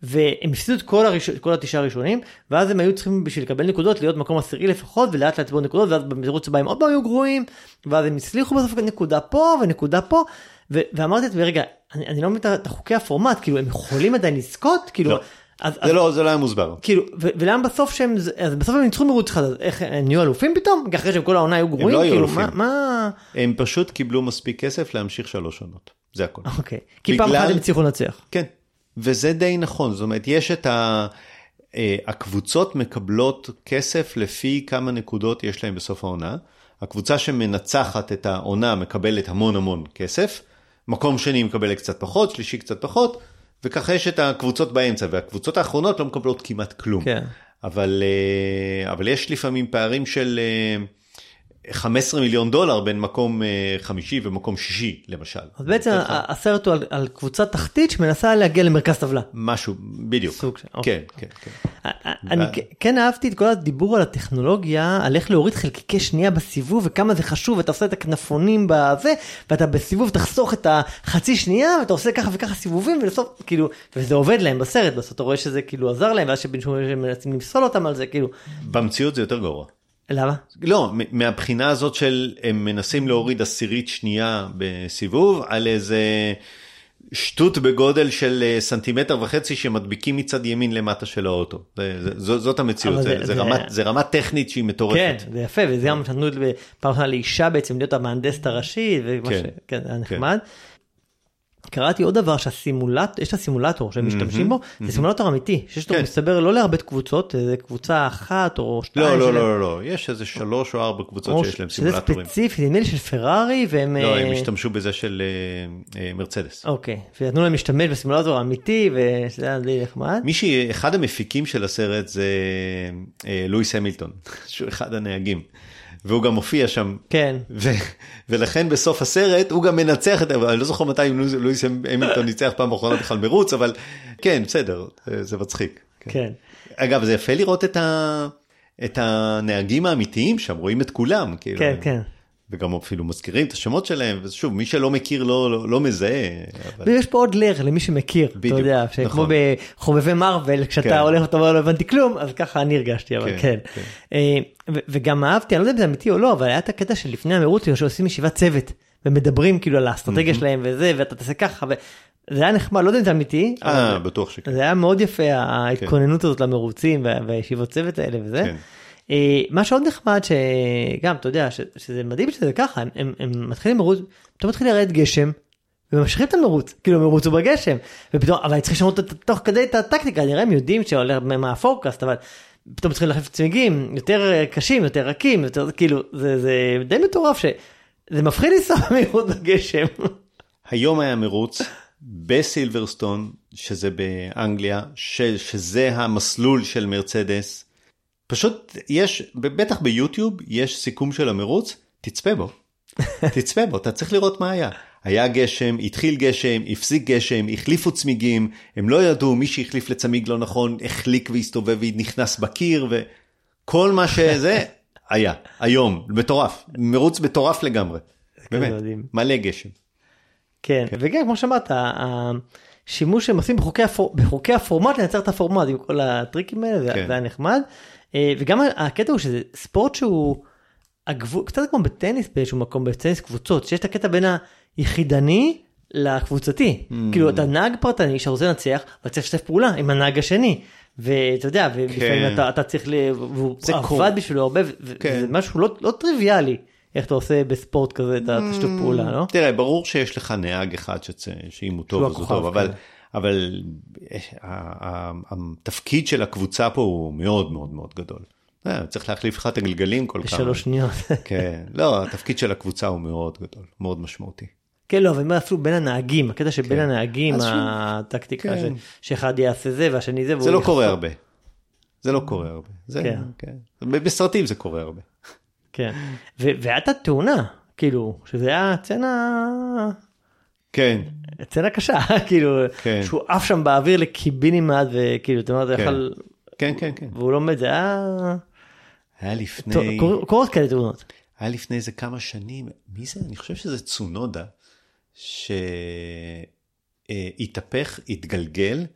והם הפסידו את כל, הראש... כל התשעה הראשונים, ואז הם היו צריכים בשביל לקבל נקודות, להיות מקום עשירי לפחות, ולאט לאט בו נקודות, ואז במרוץ הבא הם עוד פעם היו גרועים, ואז הם הצליחו בסוף נקודה פה ונקודה פה, ו... ואמרתי את זה, רגע, אני, אני לא מבין את החוקי הפורמט, כאילו הם יכולים עדיין לזכות, כאילו... לא. אז, זה, אז, לא, זה לא היה מוסבר. כאילו, ו- ולמה בסוף שהם, אז בסוף הם ניצחו מרוץ אחד, אז איך, הם נהיו אלופים פתאום? אחרי שהם כל העונה היו גרועים? הם לא היו כאילו, אלופים. מה, מה... הם פשוט קיבלו מספיק כסף להמשיך שלוש עונות. זה הכל. אוקיי. כי פעם אחת הם הצליחו לנצח. כן. וזה די נכון. זאת אומרת, יש את ה... הקבוצות מקבלות כסף לפי כמה נקודות יש להם בסוף העונה. הקבוצה שמנצחת את העונה מקבלת המון המון כסף. מקום שני מקבל קצת פחות, שלישי קצת פחות. וככה יש את הקבוצות באמצע, והקבוצות האחרונות לא מקבלות כמעט כלום. כן. אבל, אבל יש לפעמים פערים של חמישה עשר מיליון דולר בין מקום חמישי ומקום שישי, למשל. אז בעצם הסרט הוא על, על קבוצה תחתית שמנסה להגיע למרכז טבלה. משהו, בדיוק. סוג של, כן, כן, כן. אני כן אהבתי את כל הדיבור על הטכנולוגיה, על איך להוריד חלקיקי שנייה בסיבוב, וכמה זה חשוב, ואתה עושה את הכנפונים בזה, ואתה בסיבוב תחסוך את החצי שנייה, ואתה עושה ככה וככה סיבובים, ולסוף, כאילו, וזה עובד להם בסרט, בסוף אתה רואה שזה כאילו עזר להם, ואז שהם מנסים לפסול אותם על זה, כאילו. במציאות זה יותר גרוע. למה? לא, מהבחינה הזאת של הם מנסים להוריד עשירית שנייה בסיבוב, על איזה שטות בגודל של סנטימטר וחצי שמדביקים מצד ימין למטה של האוטו. זאת, זאת המציאות, זה, זה, זה, רמת, זה רמה טכנית שהיא מטורפת. כן, זה יפה, וזה גם נתנו פעם אחת לאישה בעצם להיות המהנדסת הראשי, כן, כן, זה נחמד. קראתי עוד דבר שהסימולטור, יש את הסימולטור שהם משתמשים בו, זה סימולטור אמיתי, שיש לו מסתבר לא להרבה קבוצות, זה קבוצה אחת או שתיים. לא, לא, לא, לא, יש איזה שלוש או ארבע קבוצות שיש להם סימולטורים. שזה ספציפי, נדמה לי של פרארי, והם... לא, הם השתמשו בזה של מרצדס. אוקיי, ונתנו להם להשתמש בסימולטור האמיתי, וזה היה די נחמד. מישהי, אחד המפיקים של הסרט זה לואיס המילטון, שהוא אחד הנהגים. והוא גם מופיע שם. כן. ו- ולכן בסוף הסרט הוא גם מנצח את, אני לא זוכר מתי לואיס המילטון ניצח פעם אחרונה בכלל מרוץ, אבל כן, בסדר, זה מצחיק. כן. כן. אגב, זה יפה לראות את, ה- את הנהגים האמיתיים שם, רואים את כולם. כאילו, כן, כן. וגם אפילו מזכירים את השמות שלהם, ושוב, מי שלא מכיר לא, לא, לא מזהה. אבל... ויש פה עוד לר למי שמכיר, בדיוק, אתה יודע, נכון. כמו בחובבי מרוול, כשאתה כן. הולך ואתה אומר לא הבנתי כלום, אז ככה אני הרגשתי, אבל כן. כן. כן. ו- וגם אהבתי, אני לא יודע אם זה אמיתי או לא, אבל היה את הקטע שלפני המרוץ, שעושים ישיבת צוות, ומדברים כאילו על האסטרטגיה שלהם וזה, ואתה תעשה ככה, וזה היה נחמד, לא יודע אם זה אמיתי. אה, בטוח שכן. זה היה מאוד יפה, ההתכוננות הזאת למרוצים, והישיבות צוות האלה וזה. כן. מה שעוד נחמד שגם אתה יודע שזה מדהים שזה ככה הם, הם, הם מתחילים מרוץ, פתאום מתחיל לרדת גשם וממשיכים את המרוץ, כאילו מרוץ הוא בגשם ופתאום, אבל צריך לשנות תוך כדי את הטקטיקה, נראה הם יודעים שהולך מה הפורקאסט, אבל פתאום מתחילים להחליף צמיגים יותר קשים, יותר רכים, יותר, כאילו זה, זה די מטורף שזה מפחיד לנסוע מרוץ בגשם. היום היה מרוץ בסילברסטון שזה באנגליה, ש, שזה המסלול של מרצדס, פשוט יש, בטח ביוטיוב יש סיכום של המרוץ, תצפה בו, תצפה בו, אתה צריך לראות מה היה. היה גשם, התחיל גשם, הפסיק גשם, החליפו צמיגים, הם לא ידעו, מי שהחליף לצמיג לא נכון, החליק והסתובב ונכנס בקיר, וכל מה שזה היה, היום, מטורף, מרוץ מטורף לגמרי, באמת, מלא גשם. כן, וגם כמו שאמרת, השימוש שהם עושים בחוקי הפורמט, לייצר את הפורמט עם כל הטריקים האלה, זה היה נחמד. וגם הקטע הוא שזה ספורט שהוא הגבול, קצת כמו בטניס באיזשהו מקום, בטניס קבוצות, שיש את הקטע בין היחידני לקבוצתי. Mm. כאילו אתה נהג פרטני שרוצה לנצח, אבל צריך לשתף פעולה עם הנהג השני. ואתה יודע, ולפעמים כן. אתה, אתה צריך, והוא עבד בשבילו הרבה, כן. וזה משהו לא, לא טריוויאלי. איך אתה עושה בספורט כזה את השיתוף פעולה, לא? תראה, ברור שיש לך נהג אחד שאם הוא טוב, אז הוא טוב, אבל... אבל התפקיד של הקבוצה פה הוא מאוד מאוד מאוד גדול. צריך להחליף לך את הגלגלים כל כמה. בשלוש שניות. כן, לא, התפקיד של הקבוצה הוא מאוד גדול, מאוד משמעותי. כן, לא, אבל אפילו בין הנהגים, הקטע שבין הנהגים, הטקטיקה שאחד יעשה זה והשני זה. זה לא קורה הרבה. זה לא קורה הרבה. בסרטים זה קורה הרבה. כן, והייתה תאונה, כאילו, שזה היה צנה... כן. צנה קשה, כאילו, שהוא עף שם באוויר לקיבינים מעט, וכאילו, אתה אומר, זה יכול... כן, כן, כן. והוא לא מת, זה היה... היה לפני... קורות כאלה תאונות. היה לפני איזה כמה שנים, מי זה? אני חושב שזה צונודה, שהתהפך, התגלגל,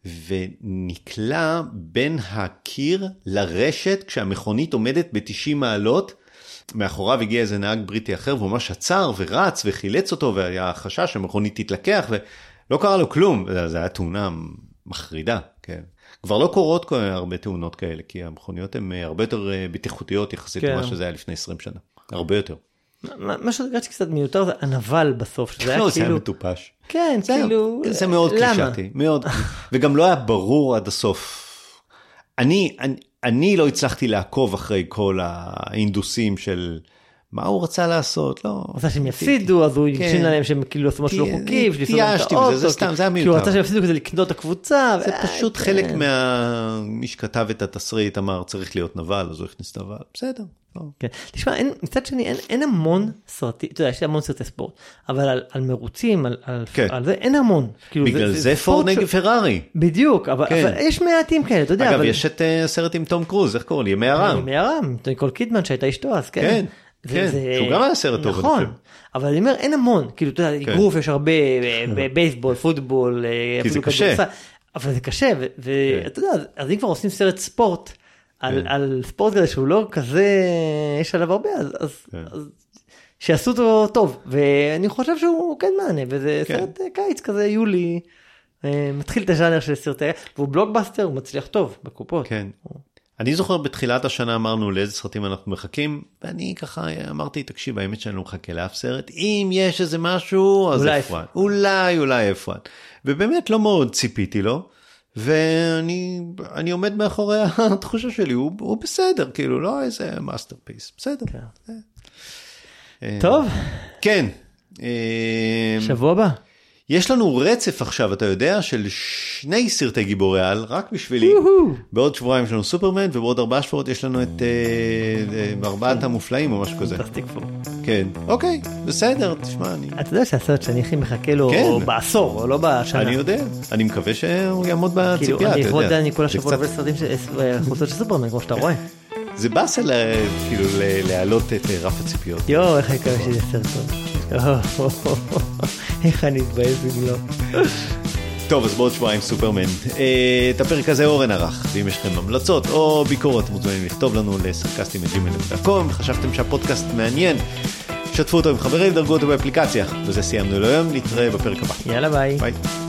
ונקלע בין הקיר לרשת, כשהמכונית עומדת ב-תשעים מעלות, מאחוריו הגיע איזה נהג בריטי אחר, והוא ממש עצר ורץ וחילץ אותו, והיה חשש שהמכונית תתלקח, ולא קרה לו כלום. זה היה תאונה מחרידה, כן. כבר לא קורות הרבה תאונות כאלה, כי המכוניות הן הרבה יותר בטיחותיות יחסית כן. למה שזה היה לפני עשרים שנה. הרבה יותר. מה שהרגשתי קצת מיותר זה הנבל בסוף, שזה היה כאילו... זה היה מטופש. כן, כאילו... זה מאוד קלישתי, מאוד. וגם לא היה ברור עד הסוף. אני, אני, אני לא הצלחתי לעקוב אחרי כל האינדוסים של... מה הוא רצה לעשות? לא. רצה שהם יפסידו, אז הוא ישין עליהם שהם כאילו עשו משהו חוקי, תיישתי בזה, זה סתם, זה היה מיותר. כי הוא רצה שהם יפסידו כדי לקנות את הקבוצה. זה פשוט חלק מי שכתב את התסריט, אמר, צריך להיות נבל, אז הוא הכניס את נבל. בסדר. תשמע, מצד שני, אין המון סרטים, אתה יודע, יש לי המון סרטי ספורט, אבל על מרוצים, על זה, אין המון. בגלל זה פורד נגד פרארי. בדיוק, אבל יש מעטים כאלה, אתה יודע. אגב, יש את הסרט עם תום קרוז, איך קוראים לי? ימי הרם. ימי הרם, ניקול קידמן שהייתה אשתו, אז כן. כן, שהוא גם היה סרט טוב. נכון, אבל אני אומר, אין המון, כאילו, אתה יודע, אגרוף יש הרבה, בייסבול, פוטבול, כי זה קשה. אבל זה קשה, ואתה יודע, אז אם כבר עושים סרט ספורט, על ספורט כזה שהוא לא כזה, יש עליו הרבה, אז שיעשו אותו טוב, ואני חושב שהוא כן מענה, וזה סרט קיץ כזה, יולי, מתחיל את הז'אנר של סרטי, והוא בלוקבאסטר, הוא מצליח טוב בקופות. כן. אני זוכר בתחילת השנה אמרנו לאיזה סרטים אנחנו מחכים, ואני ככה אמרתי, תקשיב, האמת שאני לא מחכה לאף סרט, אם יש איזה משהו, אז אפרן. אולי, אולי אפרן. ובאמת לא מאוד ציפיתי לו, ואני אני עומד מאחורי התחושה שלי, הוא, הוא בסדר, כאילו, לא איזה מאסטרפיס, בסדר. טוב. כן. שבוע הבא. יש לנו רצף עכשיו, אתה יודע, של שני סרטי גיבורי על, רק בשבילי. בעוד שבועיים יש לנו סופרמן, ובעוד ארבעה שבועות יש לנו את ארבעת המופלאים או משהו כזה. כן, אוקיי, בסדר, תשמע, אני... אתה יודע שהסרט שאני הכי מחכה לו בעשור, או לא בשנה. אני יודע, אני מקווה שהוא יעמוד בציפייה, אתה יודע. אני יכול לדעת, אני כל השבוע עובד סרטים חוצות של סופרמן, כמו שאתה רואה. זה באסה כאילו להעלות את רף הציפיות. יו, איך אני מקווה שזה סרט טוב. איך אני אתבאס אם לא. טוב, אז בעוד שבועיים סופרמן. את הפרק הזה אורן ערך, ואם יש לכם המלצות או ביקורת, מוזמנים לכתוב לנו לסרקסטים את ג'ימייל דוט קום. חשבתם שהפודקאסט מעניין, שתפו אותו עם חברים, דרגו אותו באפליקציה. וזה סיימנו להיום, נתראה בפרק הבא. יאללה, ביי. ביי.